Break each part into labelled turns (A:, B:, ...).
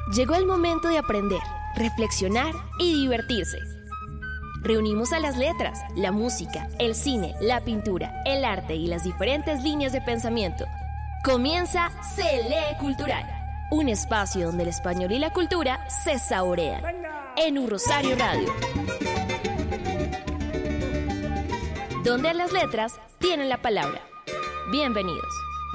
A: Llegó el momento de aprender, reflexionar y divertirse. Reunimos a las letras, la música, el cine, la pintura, el arte y las diferentes líneas de pensamiento. Comienza Se Lee Cultural, un espacio donde el español y la cultura se saborean. En Un Rosario Radio, donde las letras tienen la palabra. Bienvenidos.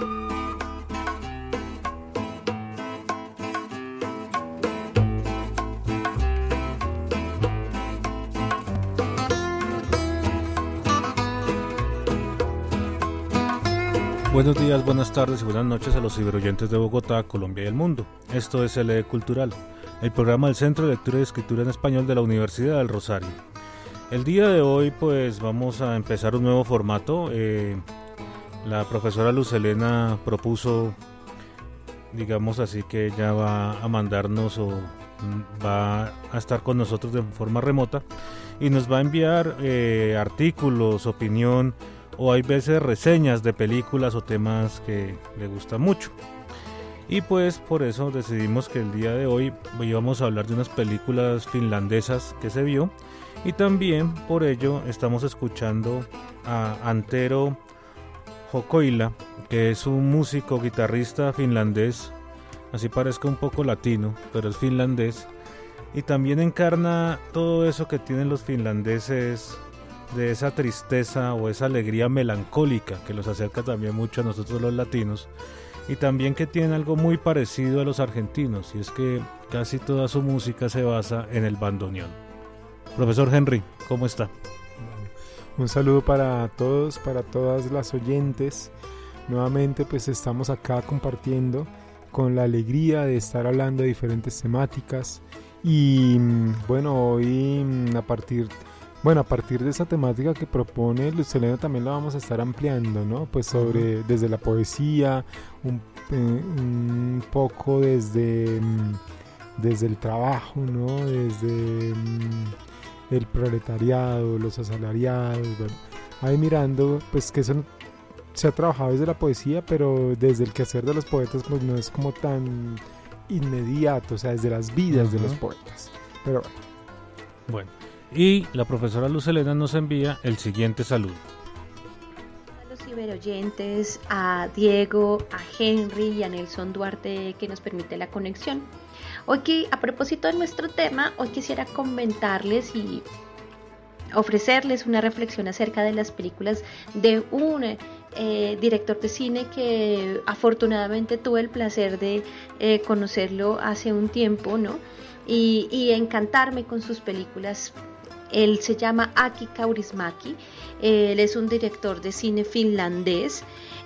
B: Buenos días, buenas tardes y buenas noches a los ciberoyentes de Bogotá, Colombia y el mundo. Esto es Se Lee Cultural, el programa del Centro de Lectura y Escritura en Español de la Universidad del Rosario. El día de hoy pues vamos a empezar un nuevo formato. La profesora Luz Helena propuso, digamos así, que ella va a mandarnos o va a estar con nosotros de forma remota y nos va a enviar artículos, opinión, o hay veces reseñas de películas o temas que le gustan mucho. Y pues por eso decidimos que el día de hoy íbamos a hablar de unas películas finlandesas que se vio, y también por ello estamos escuchando a Antero Jokoila, que es un músico guitarrista finlandés, así parezca un poco latino, pero es finlandés, y también encarna todo eso que tienen los finlandeses, de esa tristeza o esa alegría melancólica que los acerca también mucho a nosotros los latinos, y también que tiene algo muy parecido a los argentinos, y es que casi toda su música se basa en el bandoneón. Profesor Henry, ¿cómo está?
C: Un saludo para todos, para todas las oyentes. Nuevamente pues estamos acá compartiendo con la alegría de estar hablando de diferentes temáticas, y bueno, hoy a partir de esa temática que propone Luz Helena también la vamos a estar ampliando, ¿no? Pues sobre, desde la poesía, un poco desde el trabajo, ¿no? Desde el proletariado, los asalariados, bueno, ahí mirando, pues que eso se ha trabajado desde la poesía, pero desde el quehacer de los poetas, pues no es como tan inmediato, o sea, desde las vidas de los poetas, pero
B: bueno. Y la profesora Luz Helena nos envía el siguiente saludo.
D: A los ciberoyentes, a Diego, a Henry y a Nelson Duarte, que nos permite la conexión. Hoy, que a propósito de nuestro tema, hoy quisiera comentarles y ofrecerles una reflexión acerca de las películas de un director de cine que afortunadamente tuve el placer de conocerlo hace un tiempo, ¿no? Y encantarme con sus películas. Él se llama Aki Kaurismäki, él es un director de cine finlandés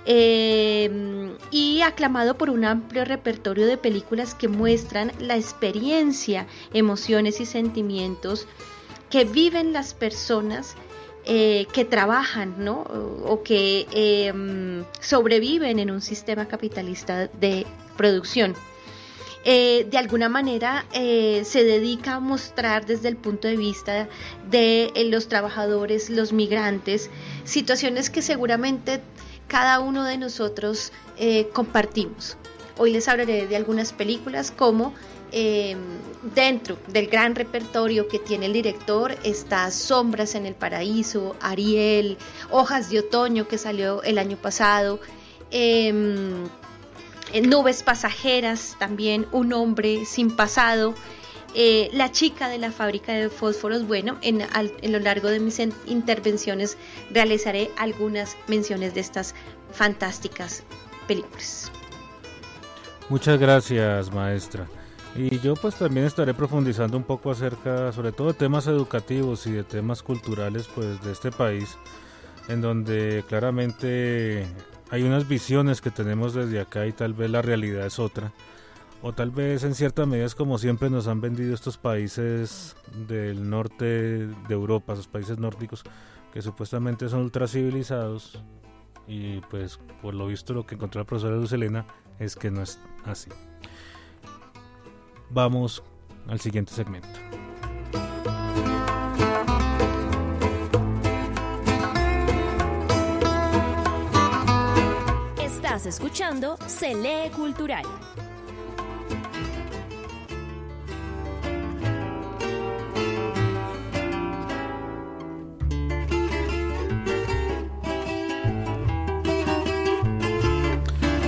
D: y aclamado por un amplio repertorio de películas que muestran la experiencia, emociones y sentimientos que viven las personas que trabajan, ¿no? O que sobreviven en un sistema capitalista de producción. De alguna manera se dedica a mostrar desde el punto de vista de los trabajadores, los migrantes, situaciones que seguramente cada uno de nosotros compartimos. Hoy les hablaré de algunas películas como dentro del gran repertorio que tiene el director está Sombras en el Paraíso, Ariel, Hojas de Otoño, que salió el año pasado, Nubes Pasajeras, también Un Hombre Sin Pasado, La Chica de la Fábrica de Fósforos. Bueno, en lo largo de mis intervenciones realizaré algunas menciones de estas fantásticas películas.
B: Muchas gracias, maestra. Y yo pues también estaré profundizando un poco acerca, sobre todo, de temas educativos y de temas culturales pues de este país, en donde claramente hay unas visiones que tenemos desde acá y tal vez la realidad es otra, o tal vez en cierta medida es como siempre nos han vendido estos países del norte de Europa, esos países nórdicos que supuestamente son ultracivilizados, y pues por lo visto lo que encontró la profesora Luz Helena es que no es así. Vamos al siguiente segmento.
A: Estás escuchando Se Lee Cultural.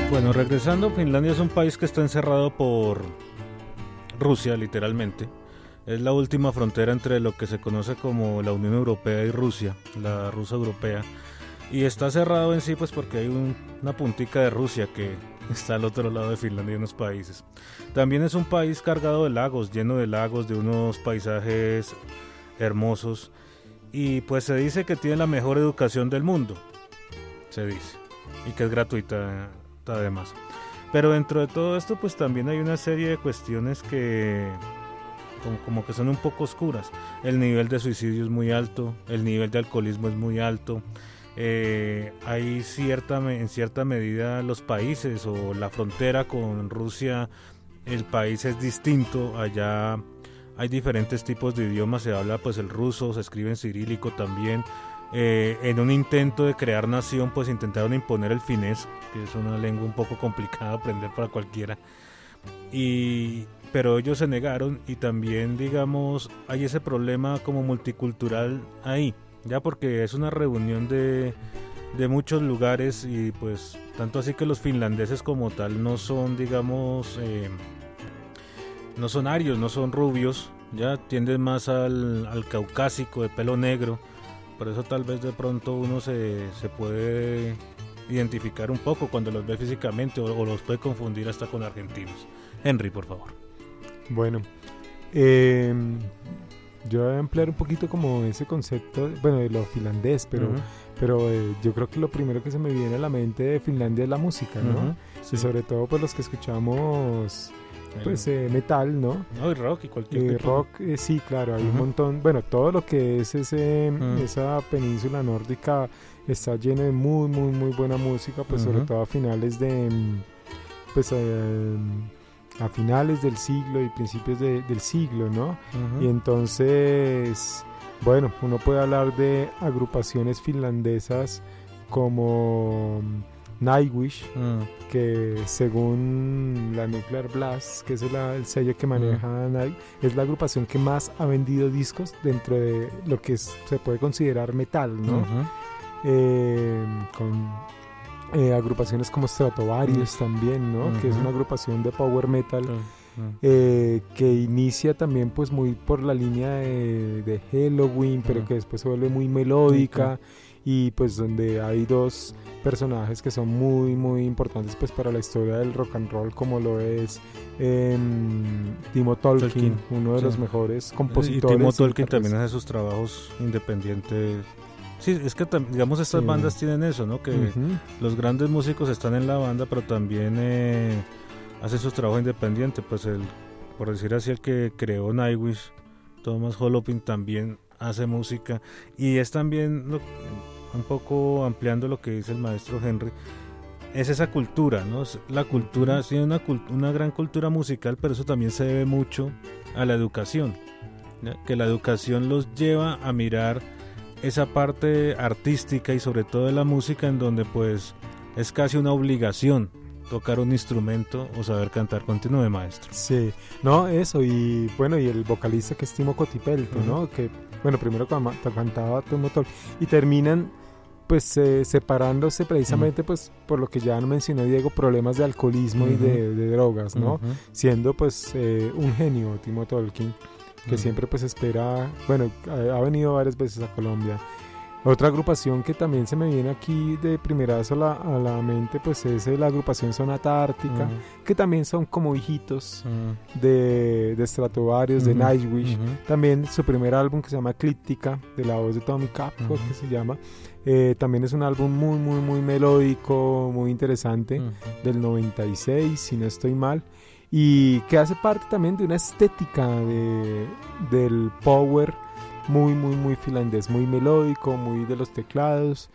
B: Bueno, regresando, Finlandia es un país que está encerrado por Rusia, literalmente. Es la última frontera entre lo que se conoce como la Unión Europea y Rusia, la Rusia europea. Y está cerrado en sí pues porque hay una puntica de Rusia que está al otro lado de Finlandia y unos países. También es un país cargado de lagos, lleno de lagos, de unos paisajes hermosos. Y pues se dice que tiene la mejor educación del mundo, se dice, y que es gratuita además. Pero dentro de todo esto pues también hay una serie de cuestiones que como que son un poco oscuras. El nivel de suicidio es muy alto, el nivel de alcoholismo es muy alto. Hay en cierta medida los países o la frontera con Rusia, el país es distinto. Allá hay diferentes tipos de idiomas, se habla pues el ruso, se escribe en cirílico también. En un intento de crear nación pues intentaron imponer el finés, que es una lengua un poco complicada de aprender para cualquiera, pero ellos se negaron. Y también digamos hay ese problema como multicultural ahí, ya porque es una reunión de muchos lugares, y pues tanto así que los finlandeses como tal no son digamos no son arios, no son rubios, ya tienden más al caucásico de pelo negro. Por eso tal vez de pronto uno se puede identificar un poco cuando los ve físicamente, o los puede confundir hasta con argentinos. Henry, por favor.
C: Bueno, yo voy a emplear un poquito como ese concepto, bueno, de lo finlandés, pero yo creo que lo primero que se me viene a la mente de Finlandia es la música, ¿no?
B: Sí.
C: Y sobre todo pues los que escuchamos pues metal, ¿no?
B: No, y rock y cualquier tipo.
C: Rock, sí, claro, hay un montón, bueno, todo lo que es esa península nórdica está lleno de muy, muy, muy buena música, pues sobre todo a finales del siglo y principios del siglo, ¿no? Y entonces, bueno, uno puede hablar de agrupaciones finlandesas como Nightwish, que según la Nuclear Blast, que es el sello que maneja Nightwish, es la agrupación que más ha vendido discos dentro de lo que se puede considerar metal, ¿no? Con agrupaciones como Stratovarius también, ¿no? Que es una agrupación de power metal que inicia también pues muy por la línea de Helloween, pero que después se vuelve muy melódica, y pues donde hay dos personajes que son muy muy importantes pues para la historia del rock and roll, como lo es Timo Tolkien, uno de los mejores compositores.
B: Y Timo Tolkien también hace sus trabajos independientes. Sí, es que digamos estas bandas tienen eso, ¿no? Que los grandes músicos están en la banda, pero también hacen sus trabajos independientes. Pues por decir así, el que creó Nightwish, Thomas Holloway, también hace música, y es también un poco ampliando lo que dice el maestro Henry, es esa cultura, ¿no? La cultura tiene una gran cultura musical, pero eso también se debe mucho a la educación, ¿ya? Que la educación los lleva a mirar esa parte artística y sobre todo de la música, en donde pues es casi una obligación tocar un instrumento o saber cantar. Continúe, maestro.
C: Sí, no, eso, y bueno, y el vocalista que es Timo Kotipelto, ¿no? Que, bueno, primero cantaba Timo Tolkien, y terminan pues separándose precisamente pues por lo que ya mencionó Diego, problemas de alcoholismo y de drogas, ¿no? Siendo pues un genio Timo Tolkien, que siempre pues espera, bueno, ha venido varias veces a Colombia. Otra agrupación que también se me viene aquí de primerazo a la mente pues es la agrupación Sonata Ártica, que también son como hijitos de Stratovarius, de Nightwish. También su primer álbum, que se llama Eclíptica, de la voz de Tommy Capco, que se llama, también es un álbum muy muy muy melódico, muy interesante, del 96 si no estoy mal, y que hace parte también de una estética del power muy muy muy finlandés, muy melódico, muy de los teclados.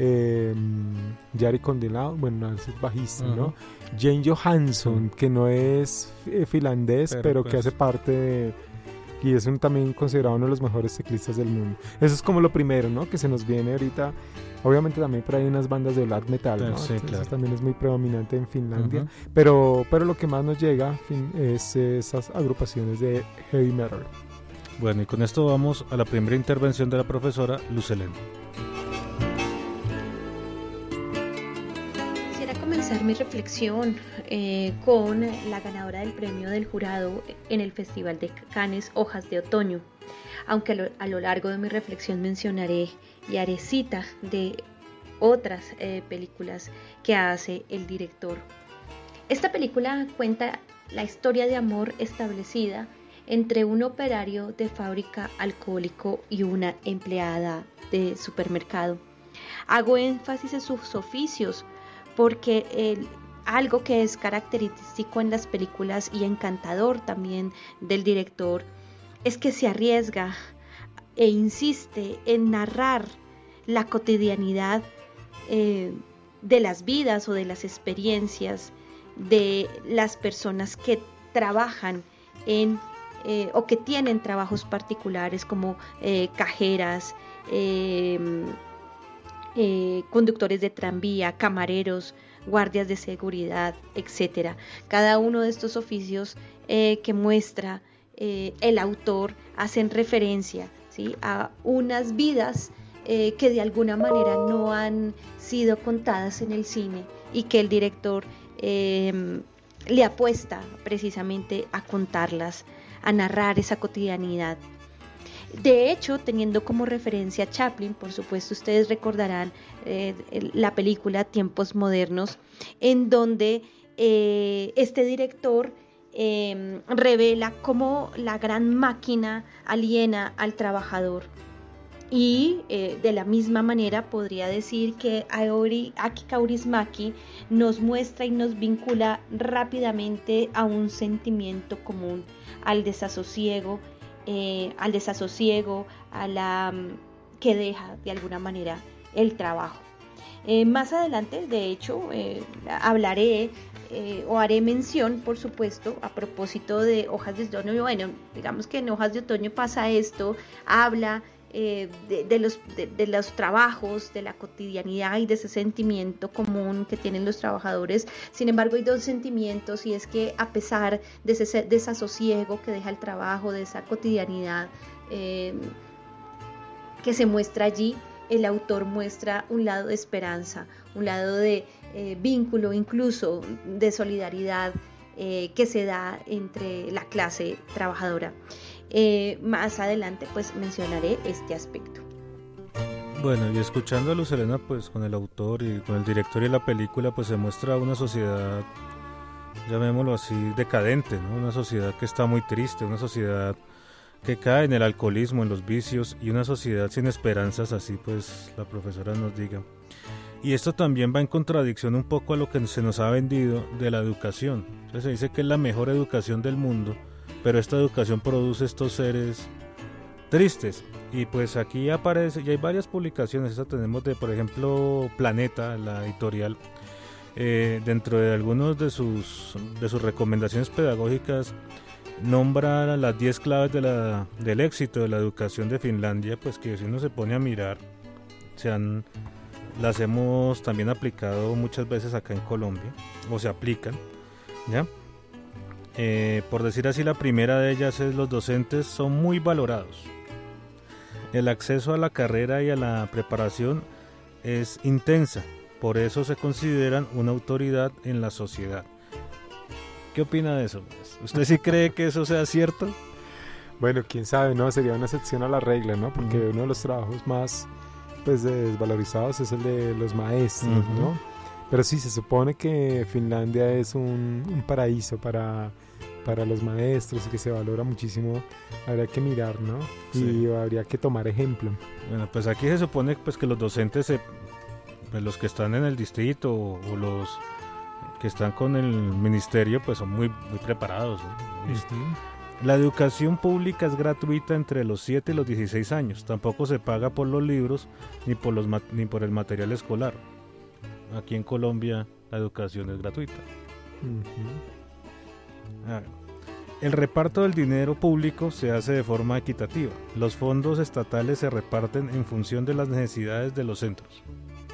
C: Jari Kondelao, bueno, es bajista, ¿no? Jane Johansson, que no es finlandés, pero pues que hace parte de, y es también considerado uno de los mejores teclistas del mundo. Eso es como lo primero, ¿no? Que se nos viene ahorita. Obviamente también por ahí unas bandas de black metal, ¿no?
B: Sí, claro.
C: Eso también es muy predominante en Finlandia, pero lo que más nos llega es esas agrupaciones de heavy metal.
B: Bueno, y con esto vamos a la primera intervención de la profesora Lucelena.
D: Quisiera comenzar compartir mi reflexión con la ganadora del premio del jurado en el Festival de Cannes, Hojas de Otoño, aunque a lo largo de mi reflexión mencionaré y haré cita de otras películas que hace el director. Esta película cuenta la historia de amor establecida entre un operario de fábrica alcohólico y una empleada de supermercado. Hago énfasis en sus oficios porque algo que es característico en las películas y encantador también del director es que se arriesga e insiste en narrar la cotidianidad de las vidas o de las experiencias de las personas que trabajan o que tienen trabajos particulares como cajeras, conductores de tranvía, camareros, guardias de seguridad, etc. Cada uno de estos oficios que muestra el autor hacen referencia, ¿sí?, a unas vidas que de alguna manera no han sido contadas en el cine y que el director le apuesta precisamente a contarlas, a narrar esa cotidianidad. De hecho, teniendo como referencia a Chaplin, por supuesto ustedes recordarán la película Tiempos Modernos, en donde este director revela cómo la gran máquina aliena al trabajador. Y de la misma manera podría decir que Aki Kaurismäki nos muestra y nos vincula rápidamente a un sentimiento común, al desasosiego, a la que deja de alguna manera el trabajo. Más adelante, de hecho, hablaré o haré mención, por supuesto, a propósito de Hojas de Otoño. Bueno, digamos que en Hojas de Otoño pasa esto, habla de los trabajos, de la cotidianidad y de ese sentimiento común que tienen los trabajadores. Sin embargo, hay dos sentimientos, y es que a pesar de ese desasosiego que deja el trabajo, de esa cotidianidad que se muestra allí, el autor muestra un lado de esperanza, un lado de vínculo, incluso de solidaridad que se da entre la clase trabajadora. Más adelante pues mencionaré este aspecto.
B: Bueno, y escuchando a Luz Helena, pues con el autor y con el director de la película, pues se muestra una sociedad, llamémoslo así, decadente, ¿no? Una sociedad que está muy triste, una sociedad que cae en el alcoholismo, en los vicios, y una sociedad sin esperanzas, así pues la profesora nos diga. Y esto también va en contradicción un poco a lo que se nos ha vendido de la educación. Entonces se dice que es la mejor educación del mundo, pero esta educación produce estos seres tristes. Y pues aquí aparece, y hay varias publicaciones, esta tenemos de, por ejemplo, Planeta, la editorial, dentro de algunos de sus recomendaciones pedagógicas, nombra las 10 claves del éxito de la educación de Finlandia, pues que si uno se pone a mirar, las hemos también aplicado muchas veces acá en Colombia, o se aplican, ¿ya? Por decir así, la primera de ellas es: los docentes son muy valorados. El acceso a la carrera y a la preparación es intensa, por eso se consideran una autoridad en la sociedad. ¿Qué opina de eso? ¿Usted sí cree que eso sea cierto?
C: Bueno, quién sabe, ¿no? Sería una excepción a la regla, ¿no? Porque uno de los trabajos más desvalorizados es el de los maestros, ¿no? Pero sí, se supone que Finlandia es un paraíso para los maestros y que se valora muchísimo. Habría que mirar, ¿no? Sí. Y habría que tomar ejemplo.
B: Bueno, pues aquí se supone pues que los docentes, pues los que están en el distrito o los que están con el ministerio, pues son muy, muy preparados, ¿no? La educación pública es gratuita entre los 7 y los 16 años. Tampoco se paga por los libros ni por el material escolar. Aquí en Colombia la educación es gratuita. El reparto del dinero público se hace de forma equitativa. Los fondos estatales se reparten en función de las necesidades de los centros.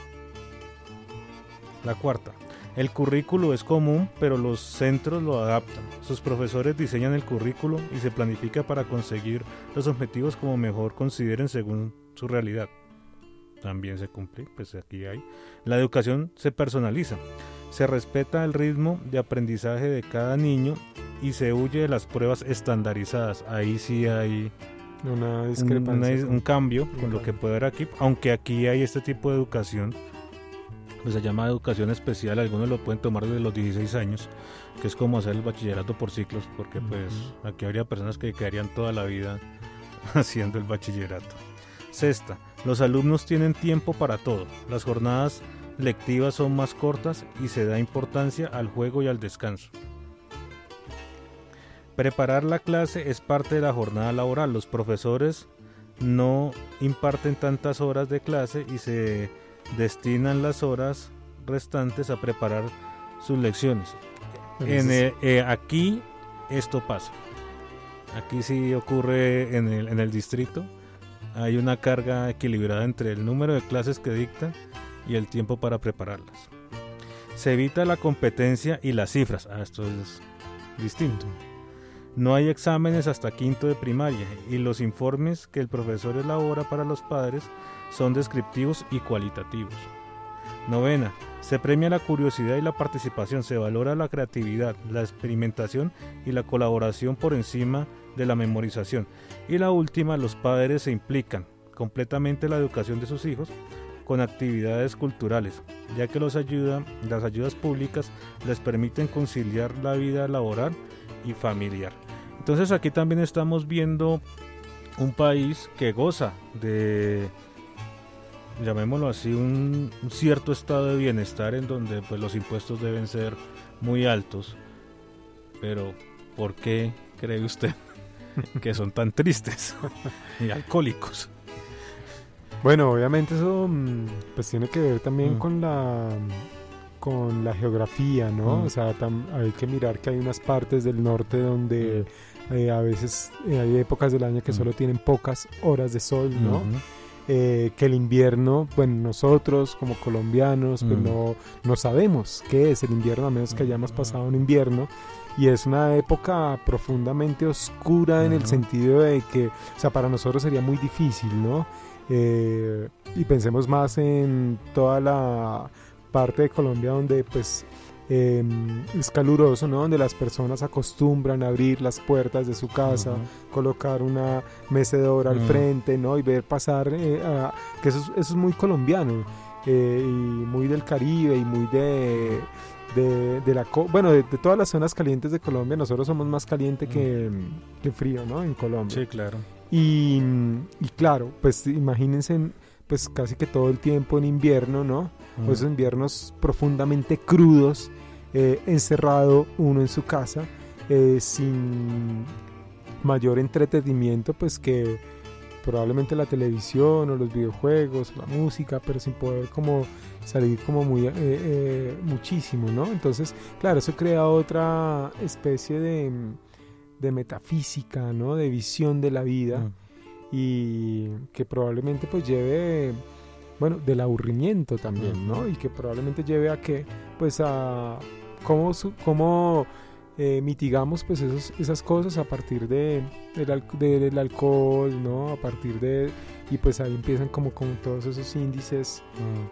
B: La cuarta: el currículo es común, pero los centros lo adaptan. Sus profesores diseñan el currículo y se planifica para conseguir los objetivos como mejor consideren según su realidad. También se cumple, pues aquí hay. La educación se personaliza. Se respeta el ritmo de aprendizaje de cada niño y se huye de las pruebas estandarizadas. Ahí sí hay
C: una discrepancia,
B: un cambio con lo que puede haber aquí, aunque aquí hay este tipo de educación, pues se llama educación especial, algunos lo pueden tomar desde los 16 años, que es como hacer el bachillerato por ciclos, porque pues aquí habría personas que quedarían toda la vida haciendo el bachillerato. Sexta, los alumnos tienen tiempo para todo, las jornadas lectivas son más cortas y se da importancia al juego y al descanso. Preparar la clase es parte de la jornada laboral. Los profesores no imparten tantas horas de clase y se destinan las horas restantes a preparar sus lecciones. Aquí esto pasa. Aquí sí ocurre en el distrito. Hay una carga equilibrada entre el número de clases que dictan y el tiempo para prepararlas. Se evita la competencia y las cifras. Esto es distinto. No hay exámenes hasta quinto de primaria y los informes que el profesor elabora para los padres son descriptivos y cualitativos. Novena, se premia la curiosidad y la participación, se valora la creatividad, la experimentación y la colaboración por encima de la memorización. Y la última, los padres se implican completamente en la educación de sus hijos con actividades culturales, ya que las ayudas públicas les permiten conciliar la vida laboral y familiar. Entonces aquí también estamos viendo un país que goza de, llamémoslo así, un cierto estado de bienestar en donde pues los impuestos deben ser muy altos. Pero ¿por qué cree usted que son tan tristes y alcohólicos?
C: Bueno, obviamente eso pues tiene que ver también con la geografía, ¿no? O sea, hay que mirar que hay unas partes del norte donde a veces hay épocas del año que solo tienen pocas horas de sol, ¿no? Que el invierno, bueno, nosotros como colombianos pues no sabemos qué es el invierno a menos que hayamos pasado un invierno, y es una época profundamente oscura en el sentido de que, o sea, para nosotros sería muy difícil, ¿no? Y pensemos más en toda la parte de Colombia donde pues es caluroso, ¿no? Donde las personas acostumbran a abrir las puertas de su casa, colocar una mecedora al frente, ¿no? Y ver pasar, que eso es muy colombiano, y muy del Caribe y muy de todas las zonas calientes de Colombia. Nosotros somos más caliente que frío, ¿no? En Colombia.
B: Sí, claro.
C: Y claro, pues imagínense pues casi que todo el tiempo en invierno, ¿no? Esos inviernos profundamente crudos, encerrado uno en su casa, sin mayor entretenimiento pues que probablemente la televisión o los videojuegos, la música, pero sin poder como salir como muy muchísimo, ¿no? Entonces, claro, eso crea otra especie de metafísica, ¿no? De visión de la vida, y que probablemente pues lleve, bueno, del aburrimiento también, ¿no? Y que probablemente lleve a que, pues, a cómo mitigamos pues esas cosas a partir del alcohol, ¿no? A partir de, y pues ahí empiezan como con todos esos índices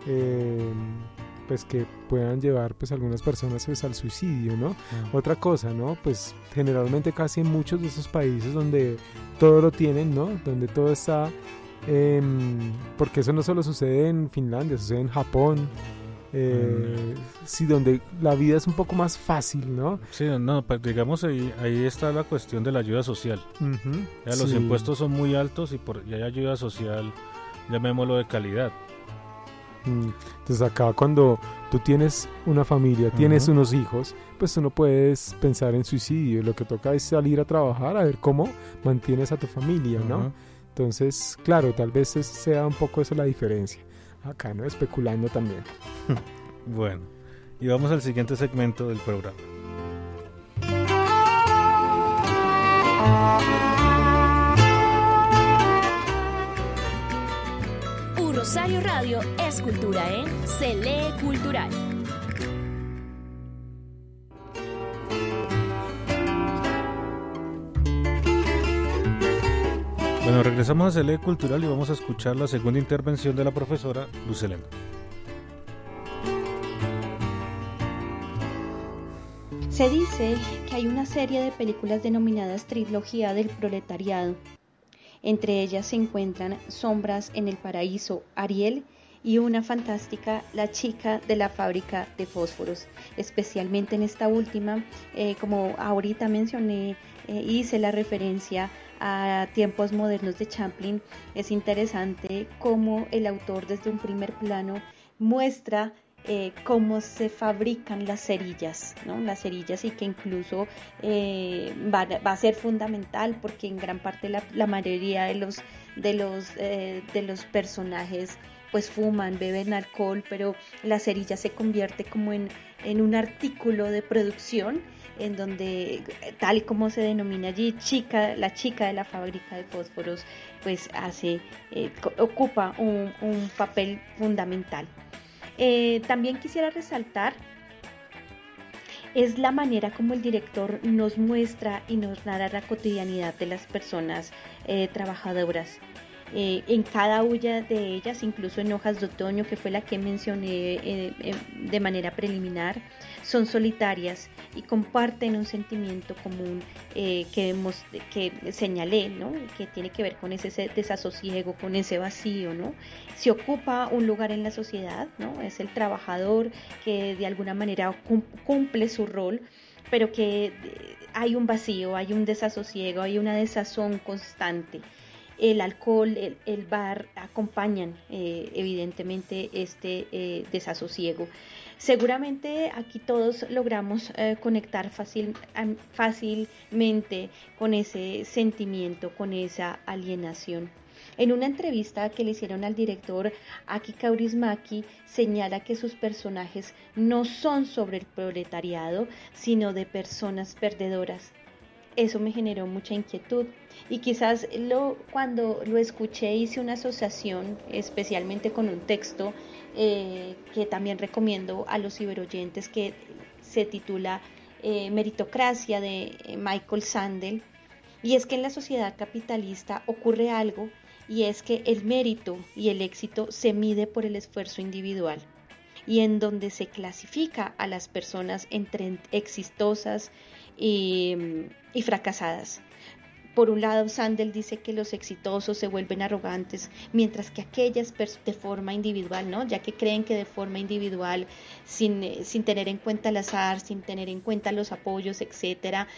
C: pues que puedan llevar pues algunas personas pues al suicidio, ¿no? Otra cosa, ¿no? Pues generalmente casi en muchos de esos países donde todo lo tienen, ¿no? Donde todo está, porque eso no solo sucede en Finlandia, sucede en Japón, sí, donde la vida es un poco más fácil, ¿no?
B: Sí, no, pues digamos ahí está la cuestión de la ayuda social. Los impuestos son muy altos y hay ayuda social, llamémoslo, de calidad.
C: Entonces acá cuando tú tienes una familia, tienes unos hijos, pues tú no puedes pensar en suicidio. Lo que toca es salir a trabajar, a ver cómo mantienes a tu familia, ¿no? Entonces, claro, tal vez sea un poco eso la diferencia. Acá, ¿no? Especulando también.
B: Bueno, y vamos al siguiente segmento del programa.
A: Rosario Radio es cultura en Se Lee Cultural.
B: Bueno, regresamos a Se Lee Cultural y vamos a escuchar la segunda intervención de la profesora Luz Helena.
D: Se dice que hay una serie de películas denominadas Trilogía del Proletariado. Entre ellas se encuentran Sombras en el Paraíso, Ariel, y una fantástica, La chica de la fábrica de fósforos. Especialmente en esta última, como ahorita mencioné, hice la referencia a Tiempos modernos de Chaplin. Es interesante cómo el autor desde un primer plano muestra cómo se fabrican las cerillas, ¿no? Las cerillas, y que incluso va a ser fundamental porque en gran parte la mayoría de los personajes pues fuman, beben alcohol, pero la cerilla se convierte como en un artículo de producción, en donde, tal y como se denomina allí, la chica de la fábrica de fósforos, pues ocupa un papel fundamental. También quisiera resaltar es la manera como el director nos muestra y nos narra la cotidianidad de las personas trabajadoras. En cada una de ellas, incluso en Hojas de Otoño, que fue la que mencioné de manera preliminar, son solitarias y comparten un sentimiento común que señalé, ¿no? Que tiene que ver con ese desasosiego, con ese vacío, ¿no? Se ocupa un lugar en la sociedad, ¿no? Es el trabajador que de alguna manera cumple su rol, pero que hay un vacío, hay un desasosiego, hay una desazón constante. El alcohol, el bar acompañan evidentemente este desasosiego. Seguramente aquí todos logramos conectar fácilmente con ese sentimiento, con esa alienación. En una entrevista que le hicieron al director, Aki Kaurismäki señala que sus personajes no son sobre el proletariado, sino de personas perdedoras. Eso me generó mucha inquietud y quizás cuando lo escuché hice una asociación especialmente con un texto que también recomiendo a los ciberoyentes, que se titula Meritocracia, de Michael Sandel. Y es que en la sociedad capitalista ocurre algo, y es que el mérito y el éxito se mide por el esfuerzo individual, y en donde se clasifica a las personas entre exitosas y fracasadas. Por un lado, Sandel dice que los exitosos se vuelven arrogantes, mientras que aquellas de forma individual, ¿no? Ya que creen que de forma individual, sin tener en cuenta el azar, sin tener en cuenta los apoyos, etcétera,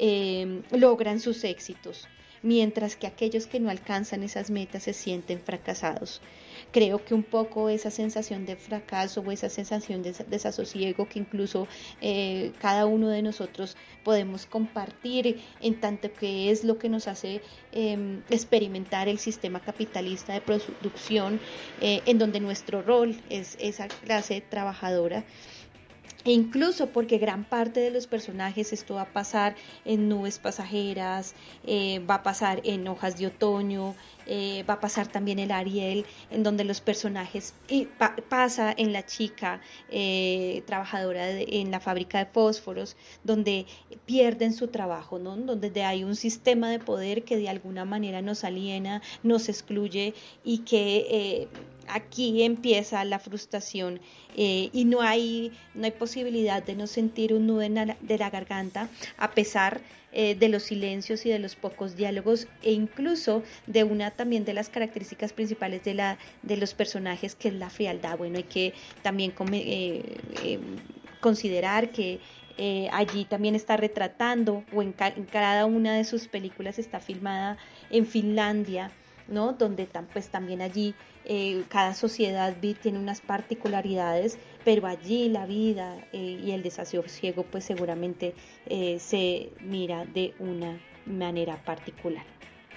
D: logran sus éxitos, mientras que aquellos que no alcanzan esas metas se sienten fracasados. Creo que un poco esa sensación de fracaso o esa sensación de desasosiego que incluso cada uno de nosotros podemos compartir, en tanto que es lo que nos hace experimentar el sistema capitalista de producción, en donde nuestro rol es esa clase trabajadora. E incluso porque gran parte de los personajes, esto va a pasar en Nubes Pasajeras, va a pasar en Hojas de Otoño, va a pasar también en Ariel, en donde los personajes, pasa en La chica trabajadora en la fábrica de fósforos, donde pierden su trabajo, ¿no? Donde hay un sistema de poder que de alguna manera nos aliena, nos excluye, y que aquí empieza la frustración, y no hay posibilidad de no sentir un nudo de la garganta, a pesar de los silencios y de los pocos diálogos, e incluso de una también de las características principales de los personajes, que es la frialdad. Bueno, hay que también considerar que allí también está retratando, o en cada una de sus películas está filmada en Finlandia, ¿no? Donde pues también allí cada sociedad tiene unas particularidades, pero allí la vida y el desasosiego pues seguramente se mira de una manera particular.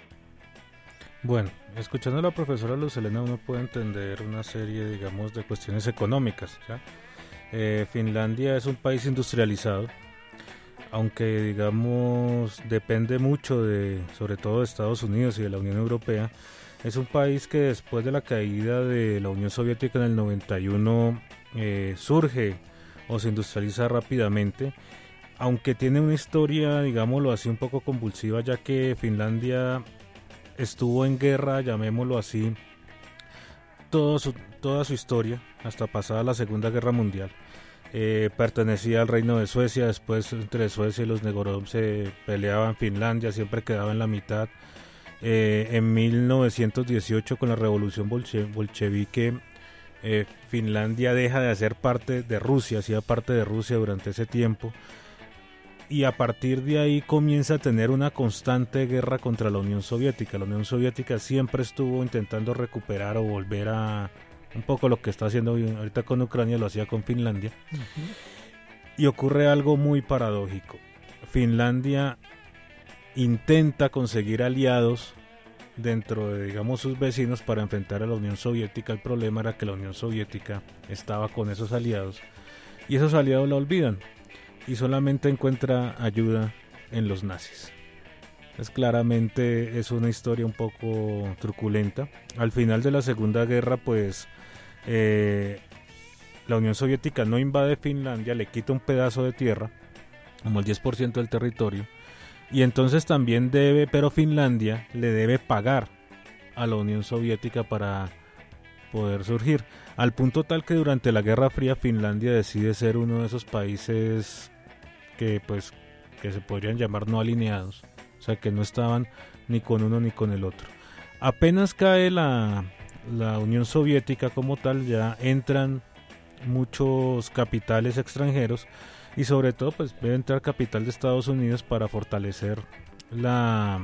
B: Bueno, escuchando a la profesora Luz Helena uno puede entender una serie, digamos, de cuestiones económicas, ¿ya? Finlandia es un país industrializado, aunque digamos depende mucho sobre todo de Estados Unidos y de la Unión Europea. Es un país que después de la caída de la Unión Soviética en el 91 surge o se industrializa rápidamente, aunque tiene una historia, digámoslo así, un poco convulsiva, ya que Finlandia estuvo en guerra, llamémoslo así, toda su historia, hasta pasada la Segunda Guerra Mundial. pertenecía al reino de Suecia. Después entre Suecia y los Novgorod se peleaban. Finlandia siempre quedaba en la mitad. En 1918, con la revolución bolchevique, Finlandia deja de hacer parte de Rusia, hacía parte de Rusia durante ese tiempo, y a partir de ahí comienza a tener una constante guerra contra la Unión Soviética. La Unión Soviética siempre estuvo intentando recuperar o volver a un poco lo que está haciendo ahorita con Ucrania, lo hacía con Finlandia. Y ocurre algo muy paradójico. Finlandia intenta conseguir aliados dentro de, digamos, sus vecinos para enfrentar a la Unión Soviética. El problema era que la Unión Soviética estaba con esos aliados y esos aliados la olvidan y solamente encuentra ayuda en los nazis. Claramente es una historia un poco truculenta. Al final de la Segunda Guerra, pues la Unión Soviética no invade Finlandia, le quita un pedazo de tierra, como el 10% del territorio, y entonces también pero Finlandia le debe pagar a la Unión Soviética para poder surgir, al punto tal que durante la Guerra Fría Finlandia decide ser uno de esos países que se podrían llamar no alineados, o sea, que no estaban ni con uno ni con el otro. Apenas cae la Unión Soviética como tal, ya entran muchos capitales extranjeros, y sobre todo pues debe entrar capital de Estados Unidos para fortalecer la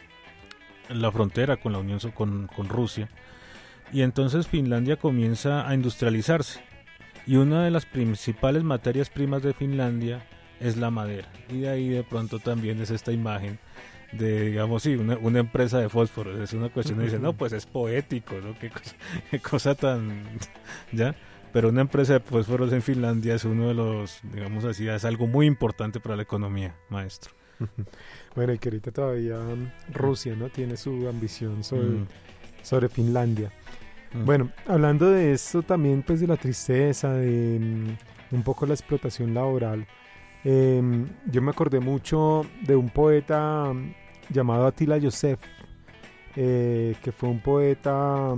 B: frontera con la Unión con Rusia. Y entonces Finlandia comienza a industrializarse, y una de las principales materias primas de Finlandia es la madera, y de ahí de pronto también es esta imagen de, digamos, sí, una empresa de fósforos. Es una cuestión de dice, no, pues es poético, ¿no? Qué cosa tan, ¿ya? Pero una empresa de fósforos en Finlandia es uno de los, digamos así, es algo muy importante para la economía, maestro.
C: Bueno, y que ahorita todavía Rusia, ¿no?, tiene su ambición sobre Finlandia. Bueno, hablando de esto también, pues de la tristeza, de un poco la explotación laboral, yo me acordé mucho de un poeta llamado Attila József, que fue un poeta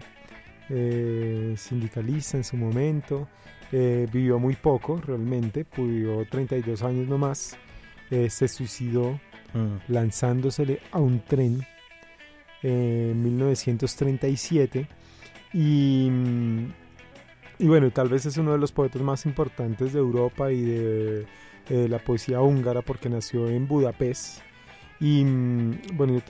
C: sindicalista en su momento. Vivió muy poco realmente, vivió 32 años nomás. Se suicidó lanzándosele a un tren en 1937, y bueno, tal vez es uno de los poetas más importantes de Europa y de la poesía húngara, porque nació en Budapest. Y bueno, yo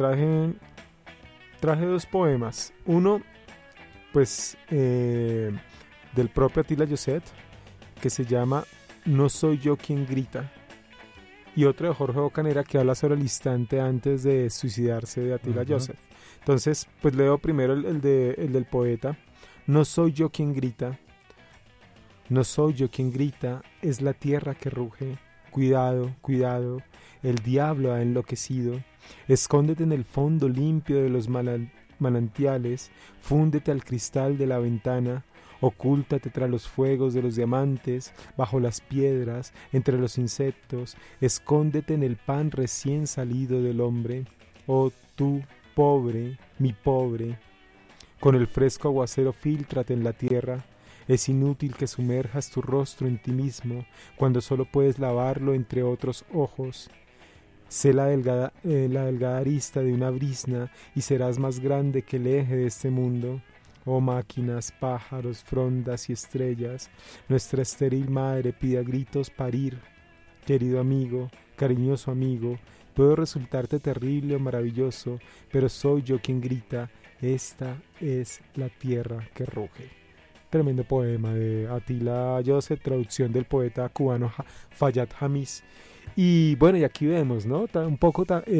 C: traje dos poemas. Uno, pues, del propio Attila József, que se llama No soy yo quien grita, y otro de Jorge Bocanera, que habla sobre el instante antes de suicidarse de Attila József. Entonces, pues leo primero el del poeta. No soy yo quien grita, no soy yo quien grita, es la tierra que ruge. Cuidado, cuidado, el diablo ha enloquecido. Escóndete en el fondo limpio de los manantiales, fúndete al cristal de la ventana, ocúltate tras los fuegos de los diamantes, bajo las piedras, entre los insectos, escóndete en el pan recién salido del hombre. Oh tú, pobre, mi pobre, con el fresco aguacero fíltrate en la tierra. Es inútil que sumerjas tu rostro en ti mismo, cuando solo puedes lavarlo entre otros ojos. Sé la delgada arista de una brizna, y serás más grande que el eje de este mundo. Oh máquinas, pájaros, frondas y estrellas, nuestra estéril madre pide a gritos parir. Querido amigo, cariñoso amigo, puedo resultarte terrible o maravilloso, pero soy yo quien grita, esta es la tierra que ruge. Tremendo poema de Attila József, traducción del poeta cubano Fayad Hamis. Y bueno, y aquí vemos, ¿no?, un poco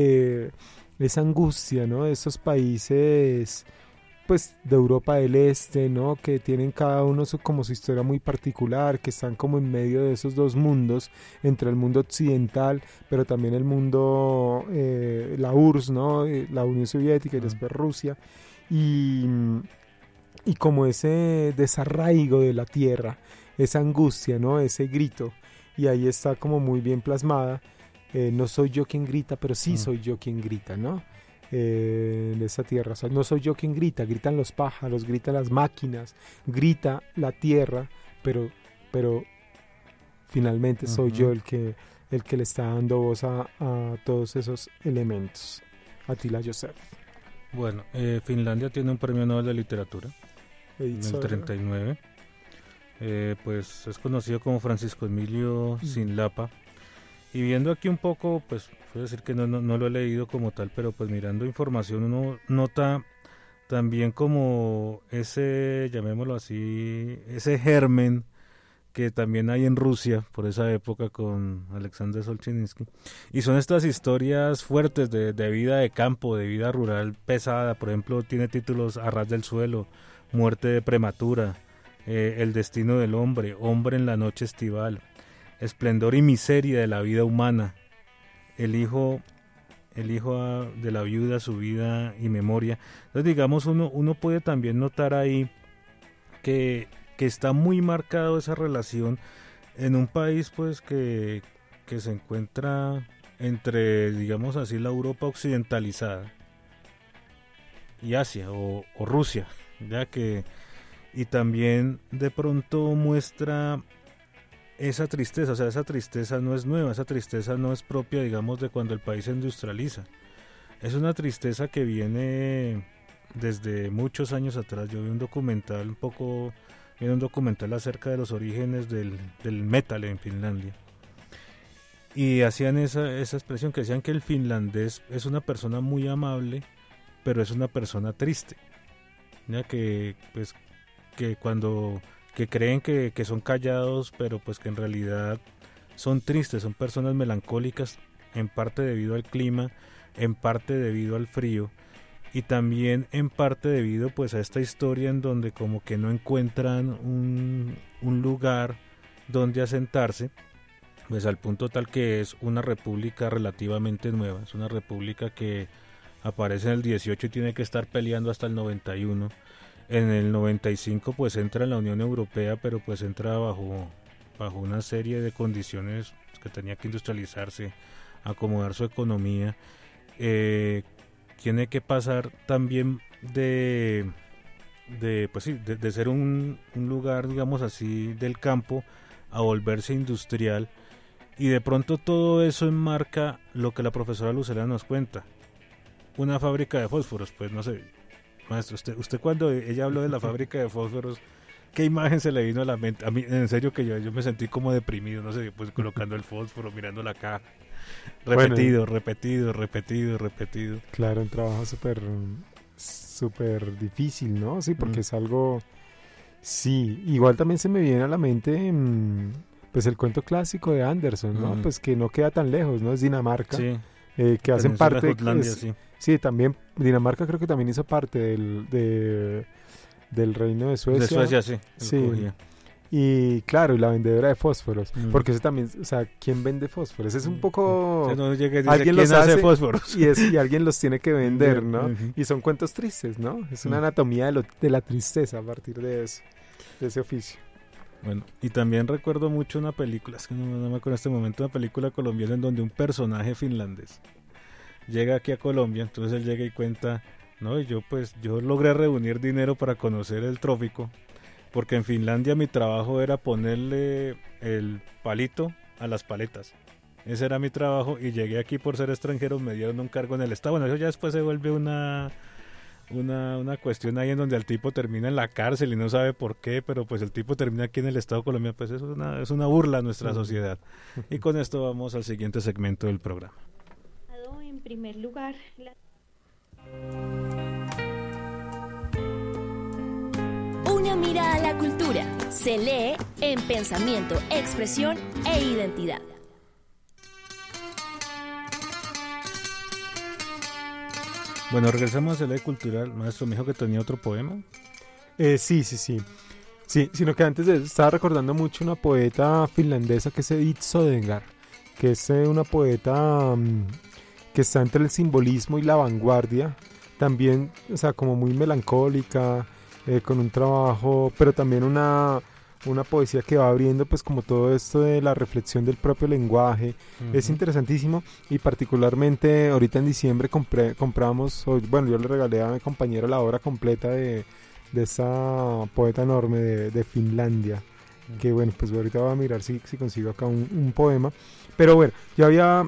C: esa angustia, ¿no?, de esos países, pues, de Europa del Este, ¿no?, que tienen cada uno como su historia muy particular, que están como en medio de esos dos mundos, entre el mundo occidental, pero también el mundo, la URSS, ¿no?, la Unión Soviética y después Rusia, y como ese desarraigo de la tierra, esa angustia, ¿no?, ese grito, y ahí está como muy bien plasmada. No soy yo quien grita, pero sí soy yo quien grita, ¿no?, en esa tierra. O sea, no soy yo quien grita, gritan los pájaros, gritan las máquinas, grita la tierra, pero finalmente soy yo el que le está dando voz a todos esos elementos. Attila József.
B: Bueno, Finlandia tiene un premio Nobel de Literatura en el 39. Pues es conocido como Francisco Emilio Cinlapa. Y viendo aquí un poco, pues puedo decir que no lo he leído como tal, pero pues mirando información uno nota también como ese, llamémoslo así, ese germen que también hay en Rusia por esa época con Alexander Solzhenitsyn. Y son estas historias fuertes de vida de campo, de vida rural pesada. Por ejemplo, tiene títulos A ras del suelo, Muerte prematura, El destino del hombre, Hombre en la noche estival, Esplendor y miseria de la vida humana, El hijo de la viuda, su vida y memoria. Entonces, digamos, uno puede también notar ahí que está muy marcado esa relación en un país pues que se encuentra entre, digamos así, la Europa occidentalizada y Asia o Rusia, ya que, y también de pronto muestra esa tristeza. O sea, esa tristeza no es nueva, esa tristeza no es propia, digamos, de cuando el país se industrializa. Es una tristeza que viene desde muchos años atrás. Yo vi un documental acerca de los orígenes del metal en Finlandia. Y hacían esa expresión, que decían que el finlandés es una persona muy amable, pero es una persona triste. Ya que creen que son callados, pero pues que en realidad son tristes, son personas melancólicas, en parte debido al clima, en parte debido al frío, y también en parte debido pues a esta historia en donde como que no encuentran un lugar donde asentarse, pues al punto tal que es una república relativamente nueva. Es una república que aparece en el 18 y tiene que estar peleando hasta el 91. En el 95 pues entra en la Unión Europea, pero pues entra bajo una serie de condiciones, que tenía que industrializarse, acomodar su economía. Tiene que pasar también de ser un lugar, digamos así, del campo a volverse industrial, y de pronto todo eso enmarca lo que la profesora Lucela nos cuenta, una fábrica de fósforos. Pues no sé, maestro, usted cuando ella habló de la fábrica de fósforos, ¿qué imagen se le vino a la mente? A mí, en serio, que yo me sentí como deprimido, no sé, pues colocando el fósforo, mirando la caja, repetido.
C: Claro, un trabajo súper difícil, ¿no? Sí, porque es algo... Sí, igual también se me viene a la mente pues el cuento clásico de Anderson, ¿no? Pues que no queda tan lejos, ¿no? Es Dinamarca,
B: sí,
C: que hacen parte...
B: de Jutlandia, sí.
C: Sí, también Dinamarca creo que también hizo parte del reino de Suecia.
B: De Suecia, sí.
C: Sí. Y claro, y la vendedora de fósforos, porque eso también, o sea, ¿quién vende fósforos? Es un poco...
B: No llega y dice,
C: alguien
B: ¿quién
C: los
B: hace fósforos?
C: Y alguien los tiene que vender, ¿no? Y son cuentos tristes, ¿no? Es una anatomía de la tristeza a partir de eso, de ese oficio.
B: Bueno, y también recuerdo mucho una película, es que no me acuerdo en este momento, una película colombiana en donde un personaje finlandés llega aquí a Colombia. Entonces él llega y cuenta, no, yo logré reunir dinero para conocer el trópico, porque en Finlandia mi trabajo era ponerle el palito a las paletas. Ese era mi trabajo, y llegué aquí por ser extranjero, me dieron un cargo en el Estado. Bueno, eso ya después se vuelve una cuestión ahí en donde el tipo termina en la cárcel y no sabe por qué, pero pues el tipo termina aquí en el Estado colombiano. Pues eso es una burla a nuestra sociedad. Y con esto vamos al siguiente segmento del programa.
D: En primer lugar,
A: Una mirada a la cultura se lee en Pensamiento, Expresión e Identidad.
B: Bueno, regresamos a la ley cultural. Maestro, me dijo que tenía otro poema.
C: Sí, sino que antes de eso estaba recordando mucho una poeta finlandesa que es Edith Södergård, que es una poeta que está entre el simbolismo y la vanguardia, también, o sea, como muy melancólica, con un trabajo, pero también una poesía que va abriendo pues como todo esto de la reflexión del propio lenguaje. Es interesantísimo, y particularmente ahorita en diciembre yo le regalé a mi compañero la obra completa de esa poeta enorme de Finlandia, que bueno, pues ahorita voy a mirar si consigo acá un poema. Pero bueno, yo había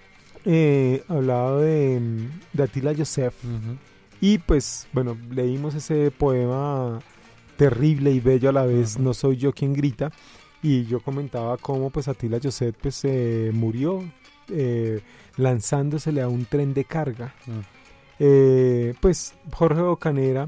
C: hablado de Attila Yosef, y pues bueno, leímos ese poema terrible y bello a la vez, No soy yo quien grita, y yo comentaba cómo pues Attila Yosef pues murió lanzándosele a un tren de carga. Pues Jorge Bocanera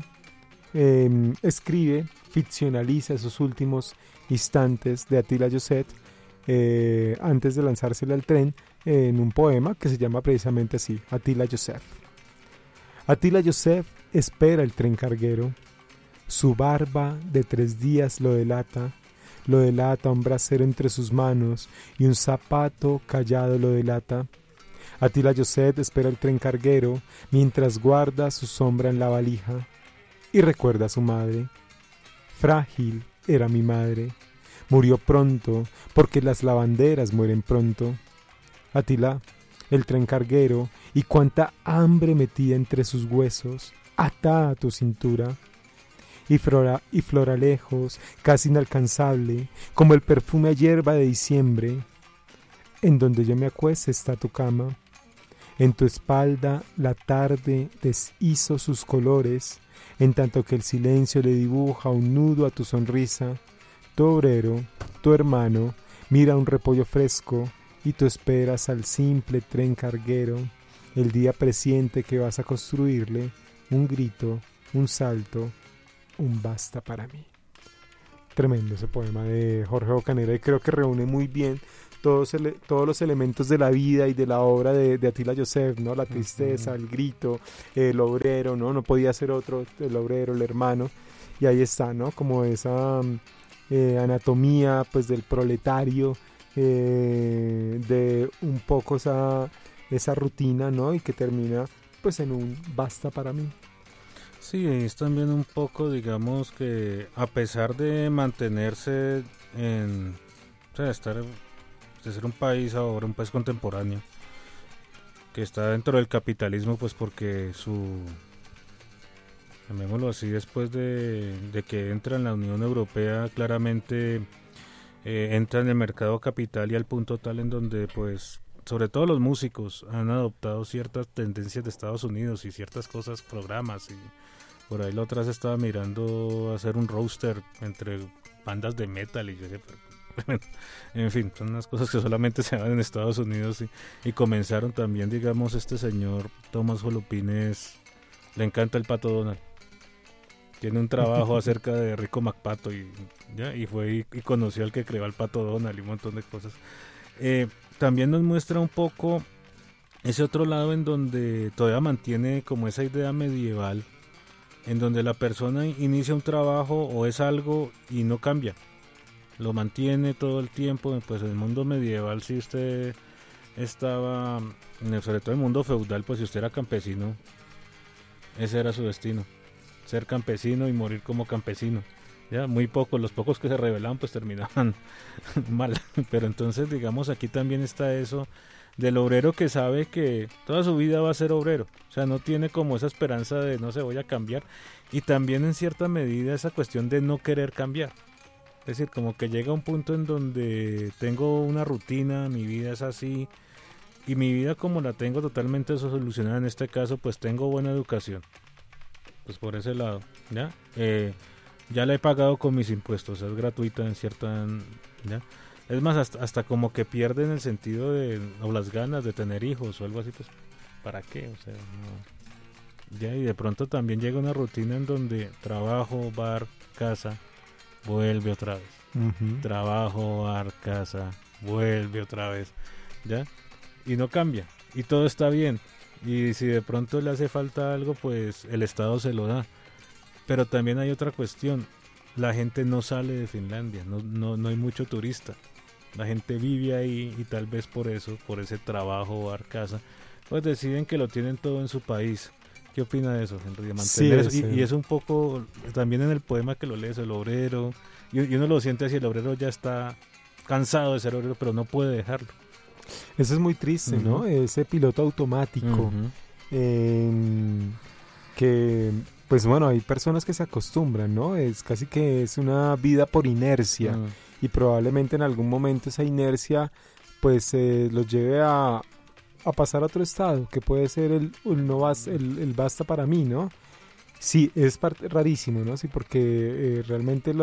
C: escribe, ficcionaliza esos últimos instantes de Attila Yosef antes de lanzársele al tren en un poema que se llama precisamente así, Attila Yosef. Attila Yosef espera el tren carguero, su barba de 3 días lo delata un brasero entre sus manos y un zapato callado lo delata. Attila Yosef espera el tren carguero mientras guarda su sombra en la valija y recuerda a su madre. Frágil era mi madre, murió pronto porque las lavanderas mueren pronto. Attila, el tren carguero, y cuánta hambre metía entre sus huesos, ata a tu cintura. Y Floralejos, casi inalcanzable, como el perfume a hierba de diciembre. En donde yo me acueste está tu cama. En tu espalda la tarde deshizo sus colores, en tanto que el silencio le dibuja un nudo a tu sonrisa. Tu obrero, tu hermano, mira un repollo fresco, y tú esperas al simple tren carguero, el día presiente que vas a construirle, un grito, un salto, un basta para mí. Tremendo ese poema de Jorge Bocanera, y creo que reúne muy bien todos los elementos de la vida y de la obra de Attila Yosef, ¿no? La tristeza, el grito, el obrero, ¿no? No podía ser otro, el obrero, el hermano, y ahí está, ¿no? Como esa anatomía, pues, del proletario, de un poco esa rutina, ¿no? Y que termina, pues, en un basta para mí.
B: Sí, es también un poco, digamos, que a pesar de mantenerse o sea, de ser un país ahora, un país contemporáneo, que está dentro del capitalismo, pues porque llamémoslo así, después de que entra en la Unión Europea, claramente entra en el mercado capital, y al punto tal en donde, pues, sobre todo los músicos han adoptado ciertas tendencias de Estados Unidos y ciertas cosas, programas, y por ahí la otra vez estaba mirando hacer un roster entre bandas de metal, y yo decía, en fin, son unas cosas que solamente se dan en Estados Unidos, y comenzaron también, digamos, este señor Tomás Jolopines, le encanta el Pato Donald, tiene un trabajo acerca de Rico McPato, y fue y conoció al que creó al Pato Donald y un montón de cosas. También nos muestra un poco ese otro lado en donde todavía mantiene como esa idea medieval, en donde la persona inicia un trabajo o es algo y no cambia, lo mantiene todo el tiempo. Pues en el mundo medieval, si usted estaba, sobre todo en el mundo feudal, pues si usted era campesino, ese era su destino, ser campesino y morir como campesino. Ya, muy pocos, los pocos que se rebelaban pues terminaban mal, pero entonces, digamos, aquí también está eso del obrero que sabe que toda su vida va a ser obrero, o sea, no tiene como esa esperanza de no se voy a cambiar, y también en cierta medida esa cuestión de no querer cambiar, es decir, como que llega un punto en donde tengo una rutina, mi vida es así, y mi vida como la tengo totalmente solucionada en este caso, pues tengo buena educación, pues por ese lado, ya la he pagado con mis impuestos, es gratuita en cierta, es más, hasta como que pierden el sentido o las ganas de tener hijos o algo así, pues ¿para qué? O sea, no. Y de pronto también llega una rutina en donde trabajo, bar, casa, vuelve otra vez, trabajo, bar, casa, vuelve otra vez, y no cambia, y todo está bien, y si de pronto le hace falta algo, pues el Estado se lo da. Pero también hay otra cuestión, la gente no sale de Finlandia, no hay mucho turista, la gente vive ahí, y tal vez por eso, por ese trabajo, bar, casa, pues deciden que lo tienen todo en su país. ¿Qué opina de eso, Henry? De mantener eso? Sí. Y es un poco, también en el poema que lo lees, el obrero, y uno lo siente así, el obrero ya está cansado de ser obrero, pero no puede dejarlo.
C: Eso es muy triste, ¿no? Ese piloto automático, que... Pues bueno, hay personas que se acostumbran, ¿no? Es casi que es una vida por inercia, y probablemente en algún momento esa inercia pues los lleve a pasar a otro estado, que puede ser el basta para mí, ¿no? Sí, es rarísimo, ¿no? Sí, porque realmente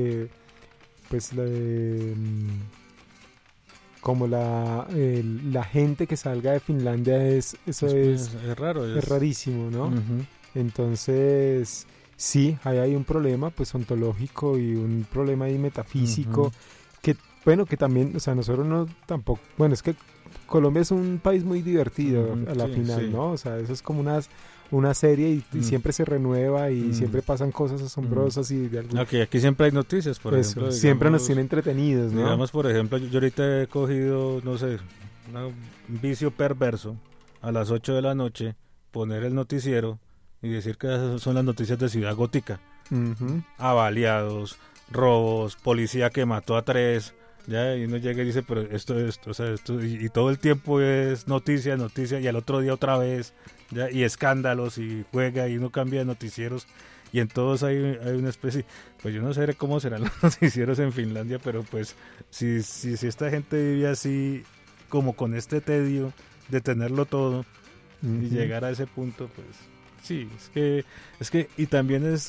C: como la gente que salga de Finlandia es
B: raro,
C: es rarísimo, ¿no?
B: Uh-huh.
C: Entonces, sí, hay un problema pues ontológico y un problema ahí metafísico, uh-huh, que también, o sea, nosotros no tampoco, bueno, es que Colombia es un país muy divertido, uh-huh, a la final, sí, ¿no? O sea, eso es como una serie y siempre se renueva y siempre pasan cosas asombrosas y de algún...
B: Aquí siempre hay noticias, por ejemplo. Digamos,
C: siempre nos tiene entretenidos, ¿no?
B: Digamos, por ejemplo, yo ahorita he cogido, no sé, un vicio perverso, a las 8 de la noche, poner el noticiero y decir que esas son las noticias de Ciudad Gótica.
C: Uh-huh.
B: Avaliados, robos, policía que mató a 3... Ya, y uno llega y dice, pero esto, o sea, esto, y todo el tiempo es noticia, y al otro día otra vez, ya, y escándalos, y juega, y uno cambia de noticieros, y en todos hay una especie, pues yo no sé cómo serán los noticieros en Finlandia, pero pues, si esta gente vive así, como con este tedio de tenerlo todo, uh-huh, y llegar a ese punto, pues, sí, es que, y también es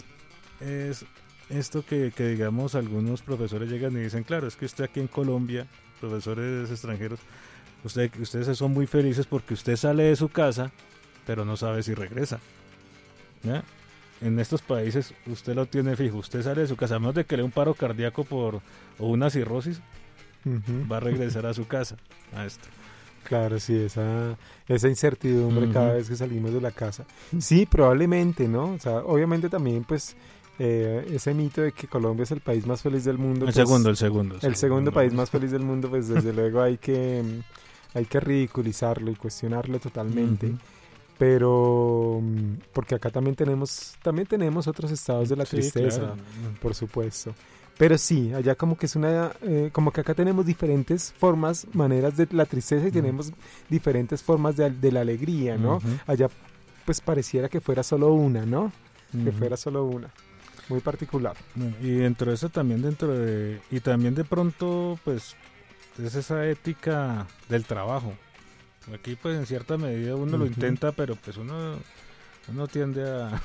B: esto que digamos algunos profesores llegan y dicen, claro, es que usted aquí en Colombia, profesores extranjeros, ustedes son muy felices porque usted sale de su casa, pero no sabe si regresa, ¿ya? En estos países usted lo tiene fijo, usted sale de su casa, a menos de que le dé un paro cardíaco o una cirrosis, uh-huh, va a regresar a su casa, a esto.
C: Claro, sí, esa incertidumbre, uh-huh, cada vez que salimos de la casa. Sí, probablemente, ¿no? O sea, obviamente también, pues, ese mito de que Colombia es el país más feliz del mundo.
B: El segundo
C: país más feliz del mundo, pues desde luego hay que ridiculizarlo y cuestionarlo totalmente. Uh-huh. Pero, porque acá también tenemos otros estados de la tristeza, claro, por supuesto. Pero sí, allá como que es como que acá tenemos diferentes maneras de la tristeza y uh-huh, tenemos diferentes formas de la alegría, ¿no? Uh-huh. Allá pues pareciera que fuera solo una, ¿no? Uh-huh. Que fuera solo una. Muy particular.
B: Y dentro de eso también, y también de pronto, pues, es esa ética del trabajo. Aquí, pues, en cierta medida uno, uh-huh, lo intenta, pero pues uno tiende a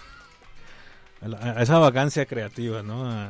B: esa vagancia creativa, ¿no? A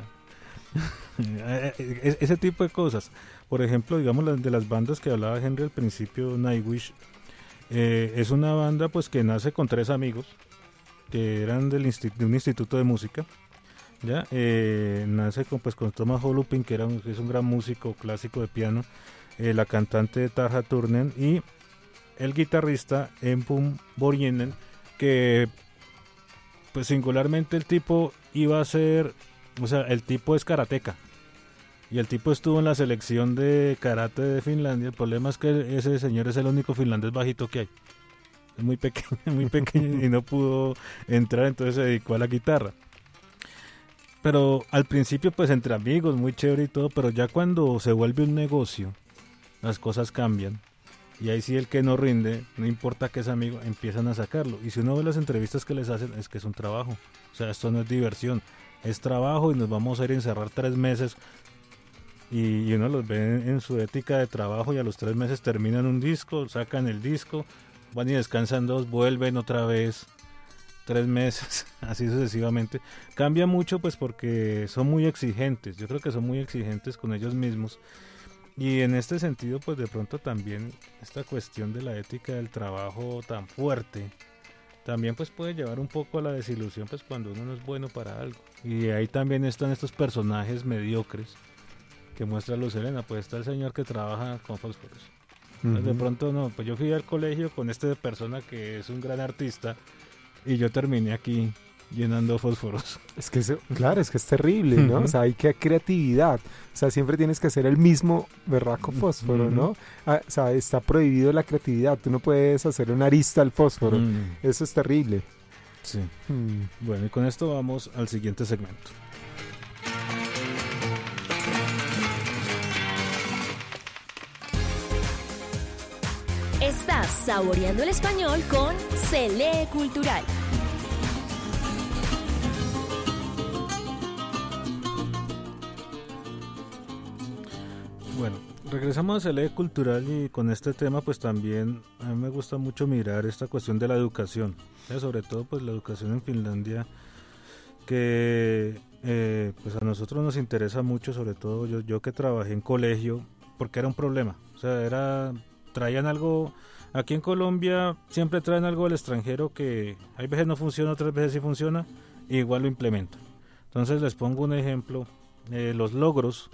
B: ese tipo de cosas. Por ejemplo, digamos, de las bandas que hablaba Henry al principio, Nightwish, es una banda, pues, que nace con 3 amigos que eran de un instituto de música. Ya, nace con Thomas Holupin, que es un gran músico clásico de piano, la cantante Tarja Turunen y el guitarrista Empum Borjenen, que pues singularmente el tipo iba a ser, o sea, el tipo es karateca y el tipo estuvo en la selección de karate de Finlandia. El problema es que ese señor es el único finlandés bajito que hay, es muy pequeño y no pudo entrar, entonces se dedicó a la guitarra. Pero al principio pues entre amigos, muy chévere y todo, pero ya cuando se vuelve un negocio, las cosas cambian. Y ahí sí el que no rinde, no importa que es amigo, empiezan a sacarlo. Y si uno ve las entrevistas que les hacen, es que es un trabajo. O sea, esto no es diversión, es trabajo y nos vamos a ir a encerrar 3 meses. Y uno los ve en su ética de trabajo y a los 3 meses terminan un disco, sacan el disco, van y descansan 2, vuelven otra vez. 3 meses, así sucesivamente. Cambia mucho pues porque son muy exigentes, yo creo que son muy exigentes con ellos mismos, y en este sentido pues de pronto también esta cuestión de la ética del trabajo tan fuerte también pues puede llevar un poco a la desilusión pues cuando uno no es bueno para algo, y ahí también están estos personajes mediocres que muestra Luz Helena. Pues está el señor que trabaja con fósforos, uh-huh, de pronto no, pues yo fui al colegio con esta persona que es un gran artista y yo terminé aquí llenando fósforos.
C: Es que claro, es que es terrible, ¿no? Uh-huh. O sea, hay que creatividad. O sea, siempre tienes que hacer el mismo berraco fósforo, uh-huh, ¿no? O sea, está prohibido la creatividad. Tú no puedes hacer una arista al fósforo. Uh-huh. Eso es terrible.
B: Sí. Bueno, y con esto vamos al siguiente segmento.
A: Estás saboreando el español con Se Lee Cultural.
B: regresamos al eje cultural y con este tema pues también a mí me gusta mucho mirar esta cuestión de la educación, sobre todo pues la educación en Finlandia, que pues a nosotros nos interesa mucho, sobre todo yo que trabajé en colegio, porque era un problema, o sea, traían algo, aquí en Colombia siempre traen algo del extranjero que hay veces no funciona, otras veces sí funciona, y igual lo implementan. Entonces les pongo un ejemplo, los logros,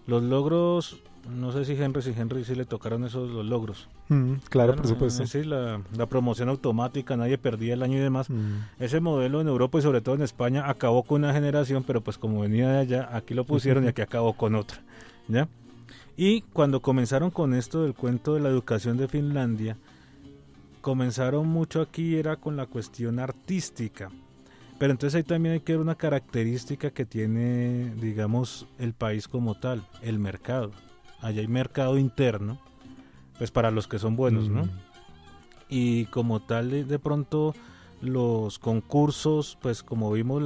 B: no sé si Henry sí le tocaron los logros.
C: Claro, por supuesto.
B: Sí, la promoción automática, nadie perdía el año y demás. Ese modelo en Europa y sobre todo en España acabó con una generación, pero pues como venía de allá, aquí lo pusieron y aquí acabó con otra, ¿ya? Y cuando comenzaron con esto del cuento de la educación de Finlandia, comenzaron mucho aquí, era con la cuestión artística. Pero entonces ahí también hay que ver una característica que tiene, digamos, el país como tal, el mercado. Allá hay mercado interno, pues para los que son buenos, ¿no? Y como tal, de pronto, los concursos, pues como vimos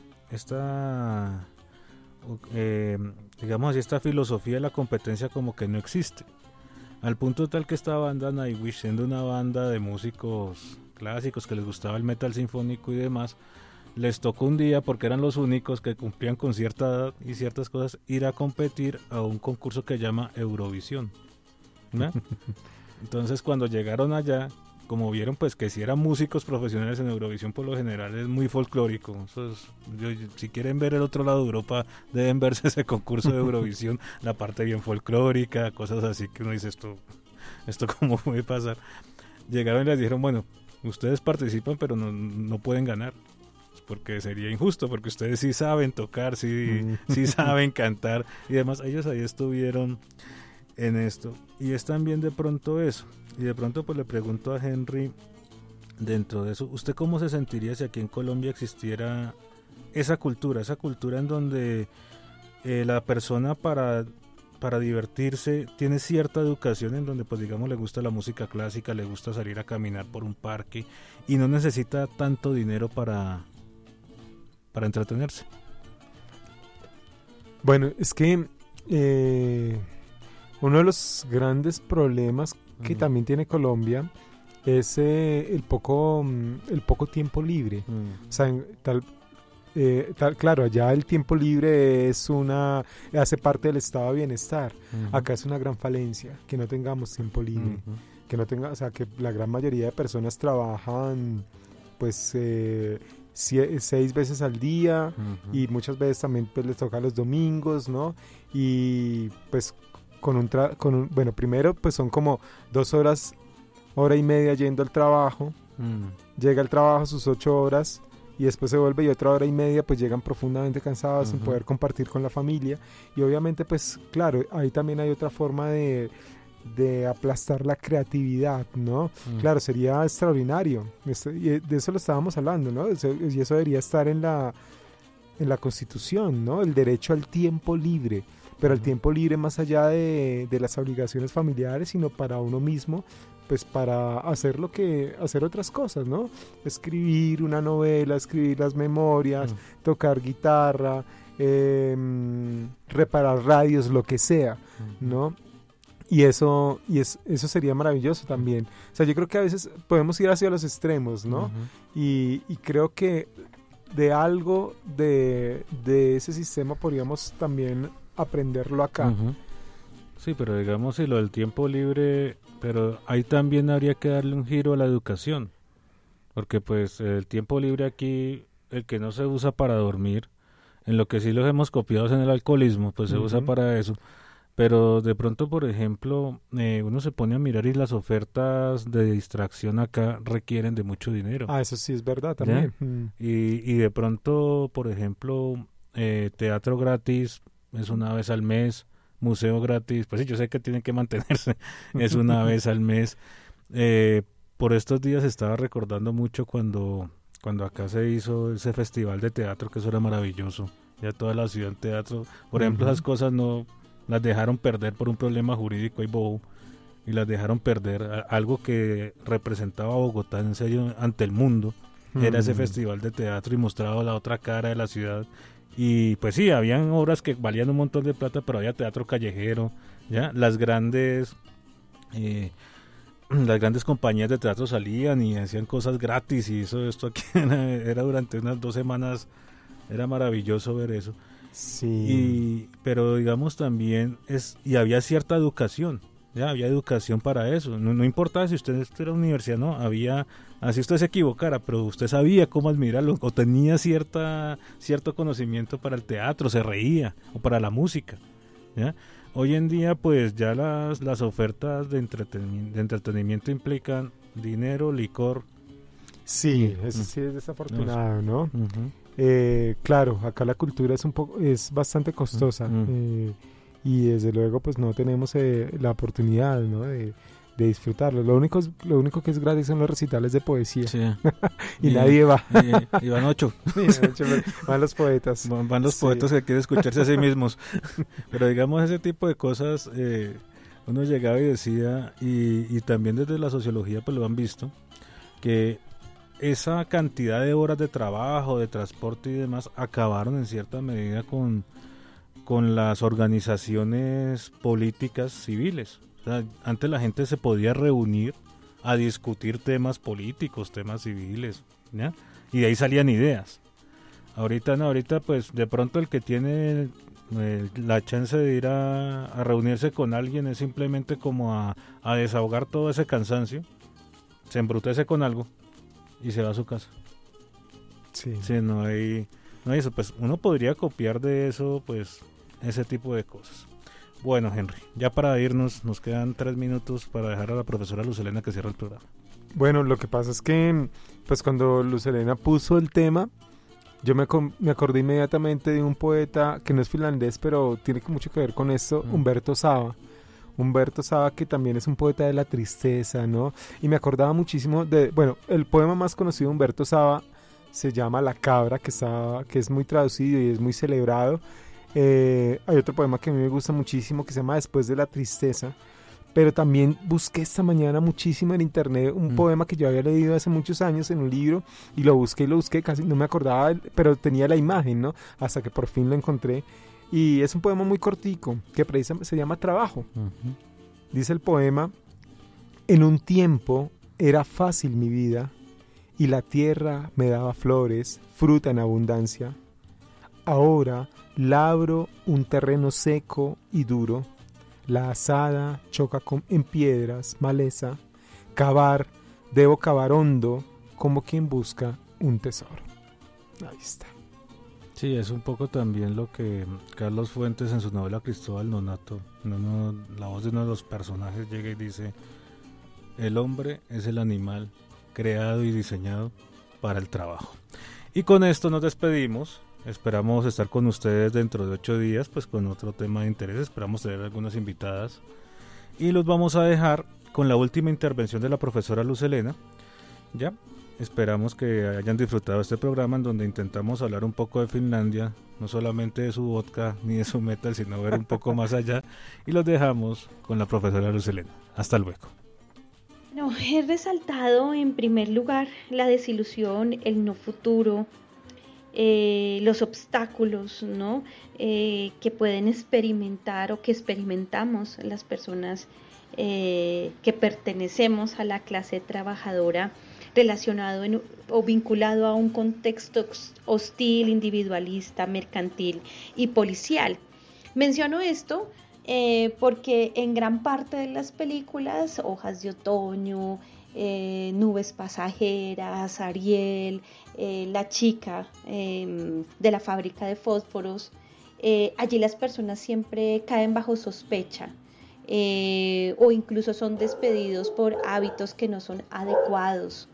B: digamos así, esta filosofía de la competencia como que no existe. Al punto tal que esta banda Nightwish, siendo una banda de músicos clásicos que les gustaba el metal sinfónico y demás, les tocó un día, porque eran los únicos que cumplían con cierta edad y ciertas cosas, ir a competir a un concurso que se llama Eurovisión, ¿no? Entonces cuando llegaron allá, como vieron pues que si eran músicos profesionales en Eurovisión, por lo general es muy folclórico. Si quieren ver el otro lado de Europa, deben verse ese concurso de Eurovisión, la parte bien folclórica, cosas así que uno dice, esto cómo puede pasar. Llegaron y les dijeron, bueno, ustedes participan pero no pueden ganar, porque sería injusto, porque ustedes sí saben tocar, sí saben cantar y demás. Ellos ahí estuvieron en esto, y es también de pronto eso. Y de pronto pues le pregunto a Henry, dentro de eso, ¿usted cómo se sentiría si aquí en Colombia existiera esa cultura en donde la persona para divertirse tiene cierta educación, en donde pues digamos le gusta la música clásica, le gusta salir a caminar por un parque y no necesita tanto dinero para entretenerse?
C: Bueno, es que uno de los grandes problemas que también tiene Colombia es el poco tiempo libre. O sea, claro, allá el tiempo libre hace parte del estado de bienestar. Acá es una gran falencia que no tengamos tiempo libre, o sea, que la gran mayoría de personas trabajan pues 6 veces al día, y muchas veces también pues les toca los domingos, ¿no? Y pues bueno, primero pues son como 2 horas, hora y media yendo al trabajo, llega al trabajo sus 8 horas y después se vuelve, y otra hora y media pues llegan profundamente cansados sin poder compartir con la familia. Y obviamente pues claro, ahí también hay otra forma de aplastar la creatividad, ¿no? Claro, sería extraordinario, y de eso lo estábamos hablando, ¿no? Y eso debería estar en la Constitución, ¿no? El derecho al tiempo libre, pero el tiempo libre más allá de las obligaciones familiares, sino para uno mismo, pues para hacer otras cosas, ¿no? Escribir una novela, escribir las memorias, tocar guitarra, reparar radios, lo que sea, ¿no? Y eso sería maravilloso también. O sea, yo creo que a veces podemos ir hacia los extremos, ¿no? Y creo que de algo de ese sistema podríamos también aprenderlo acá.
B: Sí, pero digamos, si lo del tiempo libre, pero ahí también habría que darle un giro a la educación, porque pues el tiempo libre aquí, el que no se usa para dormir, en lo que sí los hemos copiado es en el alcoholismo, pues se usa para eso. Pero de pronto, por ejemplo, uno se pone a mirar y las ofertas de distracción acá requieren de mucho dinero.
C: Eso sí es verdad también.
B: Y de pronto, por ejemplo, teatro gratis es una vez al mes, museo gratis, pues sí, yo sé que tienen que mantenerse, es una vez al mes. Por estos días estaba recordando mucho cuando acá se hizo ese festival de teatro, que eso era maravilloso. Ya toda la ciudad en teatro, por ejemplo, esas cosas no las dejaron perder por un problema jurídico y bobo, y las dejaron perder. Algo que representaba a Bogotá en serio ante el mundo era ese festival de teatro, y mostraba la otra cara de la ciudad. Y pues sí, habían obras que valían un montón de plata, pero había teatro callejero, ¿ya? Las grandes compañías de teatro salían y hacían cosas gratis, y esto aquí era durante unas 2 semanas, era maravilloso ver eso.
C: Sí.
B: Pero digamos también y había cierta educación, ya había educación para eso, no importaba si usted estuviera en la universidad, no, así usted se equivocara, pero usted sabía cómo admirarlo, o tenía cierto conocimiento para el teatro, se reía, o para la música, ¿ya? Hoy en día pues ya las ofertas de entretenimiento implican dinero, licor.
C: Sí, eso sí es desafortunado, ¿no?
B: Uh-huh.
C: Claro, acá la cultura es bastante costosa,
B: uh-huh.
C: Y desde luego pues no tenemos la oportunidad, ¿no? de disfrutarlo. Lo único que es gratis son los recitales de poesía.
B: Sí.
C: y nadie va.
B: Y van 8.
C: Van los poetas.
B: Van los poetas que quieren escucharse a sí mismos. Pero digamos ese tipo de cosas, uno llegaba y decía, y también desde la sociología pues lo han visto, que esa cantidad de horas de trabajo, de transporte y demás acabaron en cierta medida con las organizaciones políticas civiles. O sea, antes la gente se podía reunir a discutir temas políticos, temas civiles, ¿ya? Y de ahí salían ideas. Ahorita no, ahorita pues de pronto el que tiene la chance de ir a reunirse con alguien es simplemente como a desahogar todo ese cansancio, se embrutece con algo y se va a su casa.
C: Sí,
B: no hay eso, pues uno podría copiar de eso pues ese tipo de cosas. Bueno, Henry, ya para irnos, nos quedan 3 minutos para dejar a la profesora Luz Helena que cierre el programa.
C: Bueno, lo que pasa es que pues cuando Luz Helena puso el tema, yo me acordé inmediatamente de un poeta que no es finlandés, pero tiene mucho que ver con esto, Humberto Saba. Humberto Saba, que también es un poeta de la tristeza, ¿no? Y me acordaba muchísimo el poema más conocido de Humberto Saba se llama La Cabra, que es muy traducido y es muy celebrado. Hay otro poema que a mí me gusta muchísimo que se llama Después de la tristeza, pero también busqué esta mañana muchísimo en internet un poema que yo había leído hace muchos años en un libro, y lo busqué, casi no me acordaba, pero tenía la imagen, ¿no? Hasta que por fin lo encontré, y es un poema muy cortico que precisamente se llama Trabajo. Uh-huh. Dice el poema: en un tiempo era fácil mi vida y la tierra me daba flores, fruta en abundancia. Ahora labro un terreno seco y duro, la azada choca en piedras, maleza, debo cavar hondo como quien busca un tesoro. Ahí está.
B: Sí, es un poco también lo que Carlos Fuentes en su novela Cristóbal Nonato, la voz de uno de los personajes llega y dice: el hombre es el animal creado y diseñado para el trabajo. Y con esto nos despedimos. Esperamos estar con ustedes dentro de 8 días, pues con otro tema de interés. Esperamos tener algunas invitadas. Y los vamos a dejar con la última intervención de la profesora Luz Helena. Ya, esperamos que hayan disfrutado este programa en donde intentamos hablar un poco de Finlandia, no solamente de su vodka ni de su metal, sino ver un poco más allá. Y los dejamos con la profesora Luz Helena. Hasta luego.
D: No, he resaltado en primer lugar la desilusión, el no futuro, los obstáculos, ¿no? Que pueden experimentar o que experimentamos las personas que pertenecemos a la clase trabajadora, relacionado o vinculado a un contexto hostil, individualista, mercantil y policial. Menciono esto porque en gran parte de las películas, Hojas de Otoño, Nubes Pasajeras, Ariel, La Chica de la fábrica de fósforos, allí las personas siempre caen bajo sospecha o incluso son despedidos por hábitos que no son adecuados.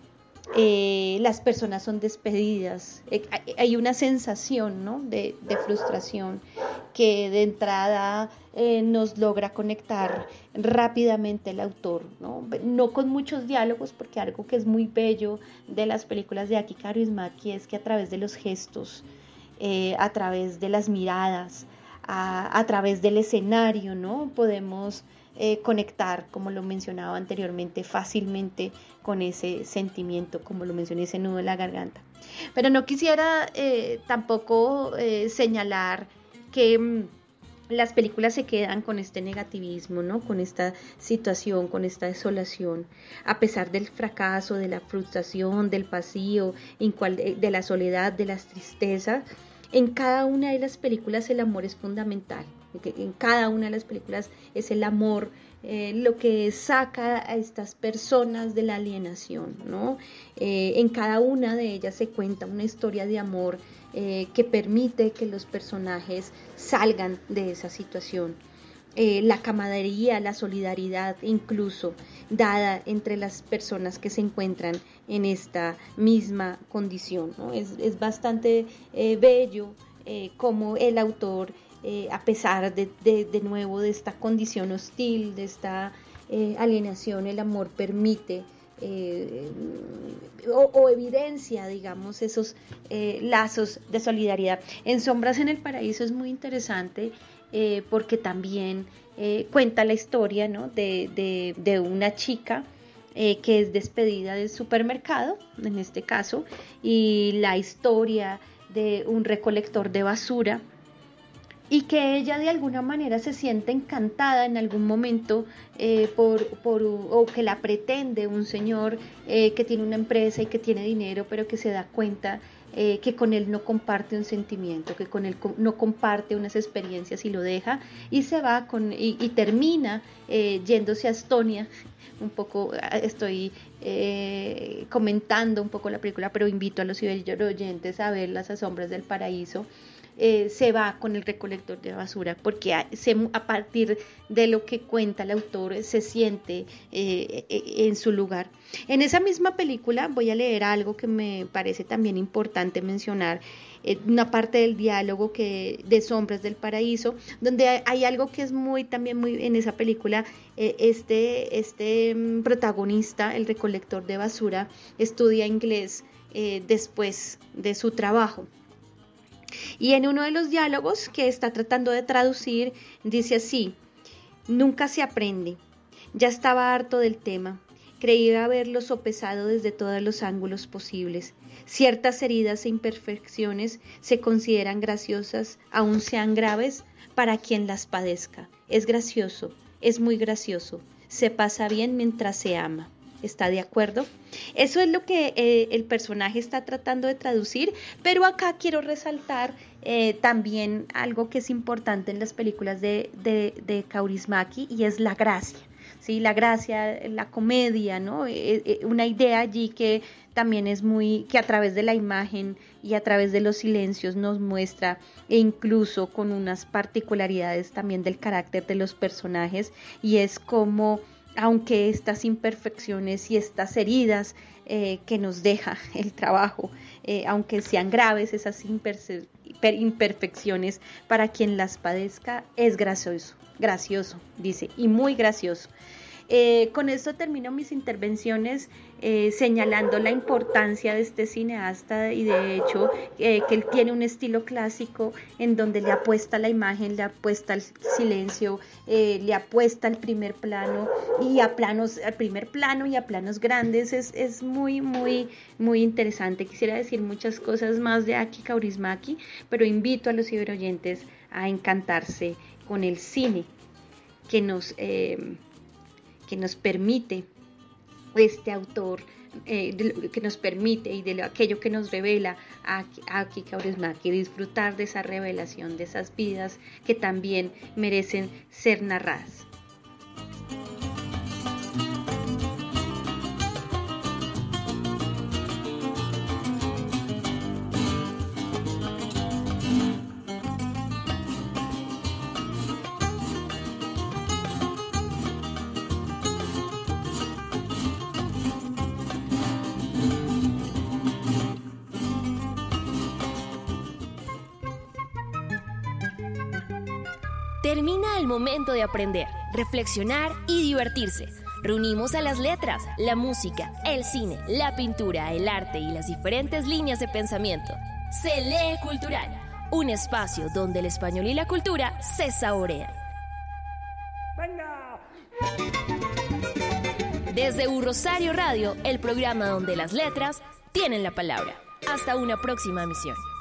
D: Las personas son despedidas, hay una sensación, ¿no? de frustración que de entrada nos logra conectar rápidamente el autor, no con muchos diálogos, porque algo que es muy bello de las películas de Aki Kaurismäki es que a través de los gestos, a través de las miradas, a través del escenario, ¿no? Podemos conectar, como lo mencionaba anteriormente, fácilmente con ese sentimiento, como lo mencioné, ese nudo en la garganta. Pero no quisiera tampoco señalar que las películas se quedan con este negativismo, ¿no? Con esta situación, con esta desolación, a pesar del fracaso, de la frustración, del vacío, de la soledad, de las tristezas. En cada una de las películas el amor es fundamental. En cada una de las películas es el amor lo que saca a estas personas de la alienación, ¿no? En cada una de ellas se cuenta una historia de amor que permite que los personajes salgan de esa situación. La camaradería, la solidaridad incluso dada entre las personas que se encuentran en esta misma condición, ¿no? Es bastante bello como el autor, a pesar de nuevo de esta condición hostil, de esta alienación, el amor permite o evidencia, digamos, esos lazos de solidaridad. En Sombras en el Paraíso es muy interesante porque también cuenta la historia, ¿no? de una chica que es despedida del supermercado, en este caso, y la historia de un recolector de basura, y que ella de alguna manera se siente encantada en algún momento o que la pretende un señor que tiene una empresa y que tiene dinero, pero que se da cuenta que con él no comparte un sentimiento, que con él no comparte unas experiencias y lo deja y se va y termina yéndose a Estonia. Un poco estoy comentando un poco la película, pero invito a los oyentes a ver Las Sombras del Paraíso. Se va con el recolector de basura porque a partir de lo que cuenta el autor se siente en su lugar. En esa misma película voy a leer algo que me parece también importante mencionar, una parte del diálogo de Sombras del Paraíso, donde hay algo que es también muy en esa película. Este protagonista, el recolector de basura, estudia inglés después de su trabajo. Y en uno de los diálogos que está tratando de traducir, dice así: nunca se aprende. Ya estaba harto del tema. Creía haberlo sopesado desde todos los ángulos posibles. Ciertas heridas e imperfecciones se consideran graciosas, aun sean graves, para quien las padezca. Es gracioso, es muy gracioso. Se pasa bien mientras se ama. ¿Está de acuerdo? Eso es lo que el personaje está tratando de traducir, pero acá quiero resaltar también algo que es importante en las películas de Kaurismäki, y es la gracia, ¿sí? La gracia, la comedia, ¿no? Una idea allí que también es que a través de la imagen y a través de los silencios nos muestra, e incluso con unas particularidades también del carácter de los personajes, y es como, aunque estas imperfecciones y estas heridas que nos deja el trabajo, aunque sean graves esas imperfecciones, para quien las padezca es gracioso, dice, y muy gracioso. Con esto termino mis intervenciones señalando la importancia de este cineasta, y de hecho que él tiene un estilo clásico en donde le apuesta a la imagen, le apuesta al silencio, le apuesta al primer plano y al primer plano y a planos grandes. Es muy muy muy interesante. Quisiera decir muchas cosas más de Aki Kaurismäki, pero invito a los ciberoyentes a encantarse con el cine que nos permite este autor, que nos permite, y de aquello que nos revela a Aki Kaurismäki, disfrutar de esa revelación, de esas vidas que también merecen ser narradas.
A: Termina el momento de aprender, reflexionar y divertirse. Reunimos a las letras, la música, el cine, la pintura, el arte y las diferentes líneas de pensamiento. Se lee Cultural, un espacio donde el español y la cultura se saborean. ¡Venga! Desde Rosario Radio, el programa donde las letras tienen la palabra. Hasta una próxima emisión.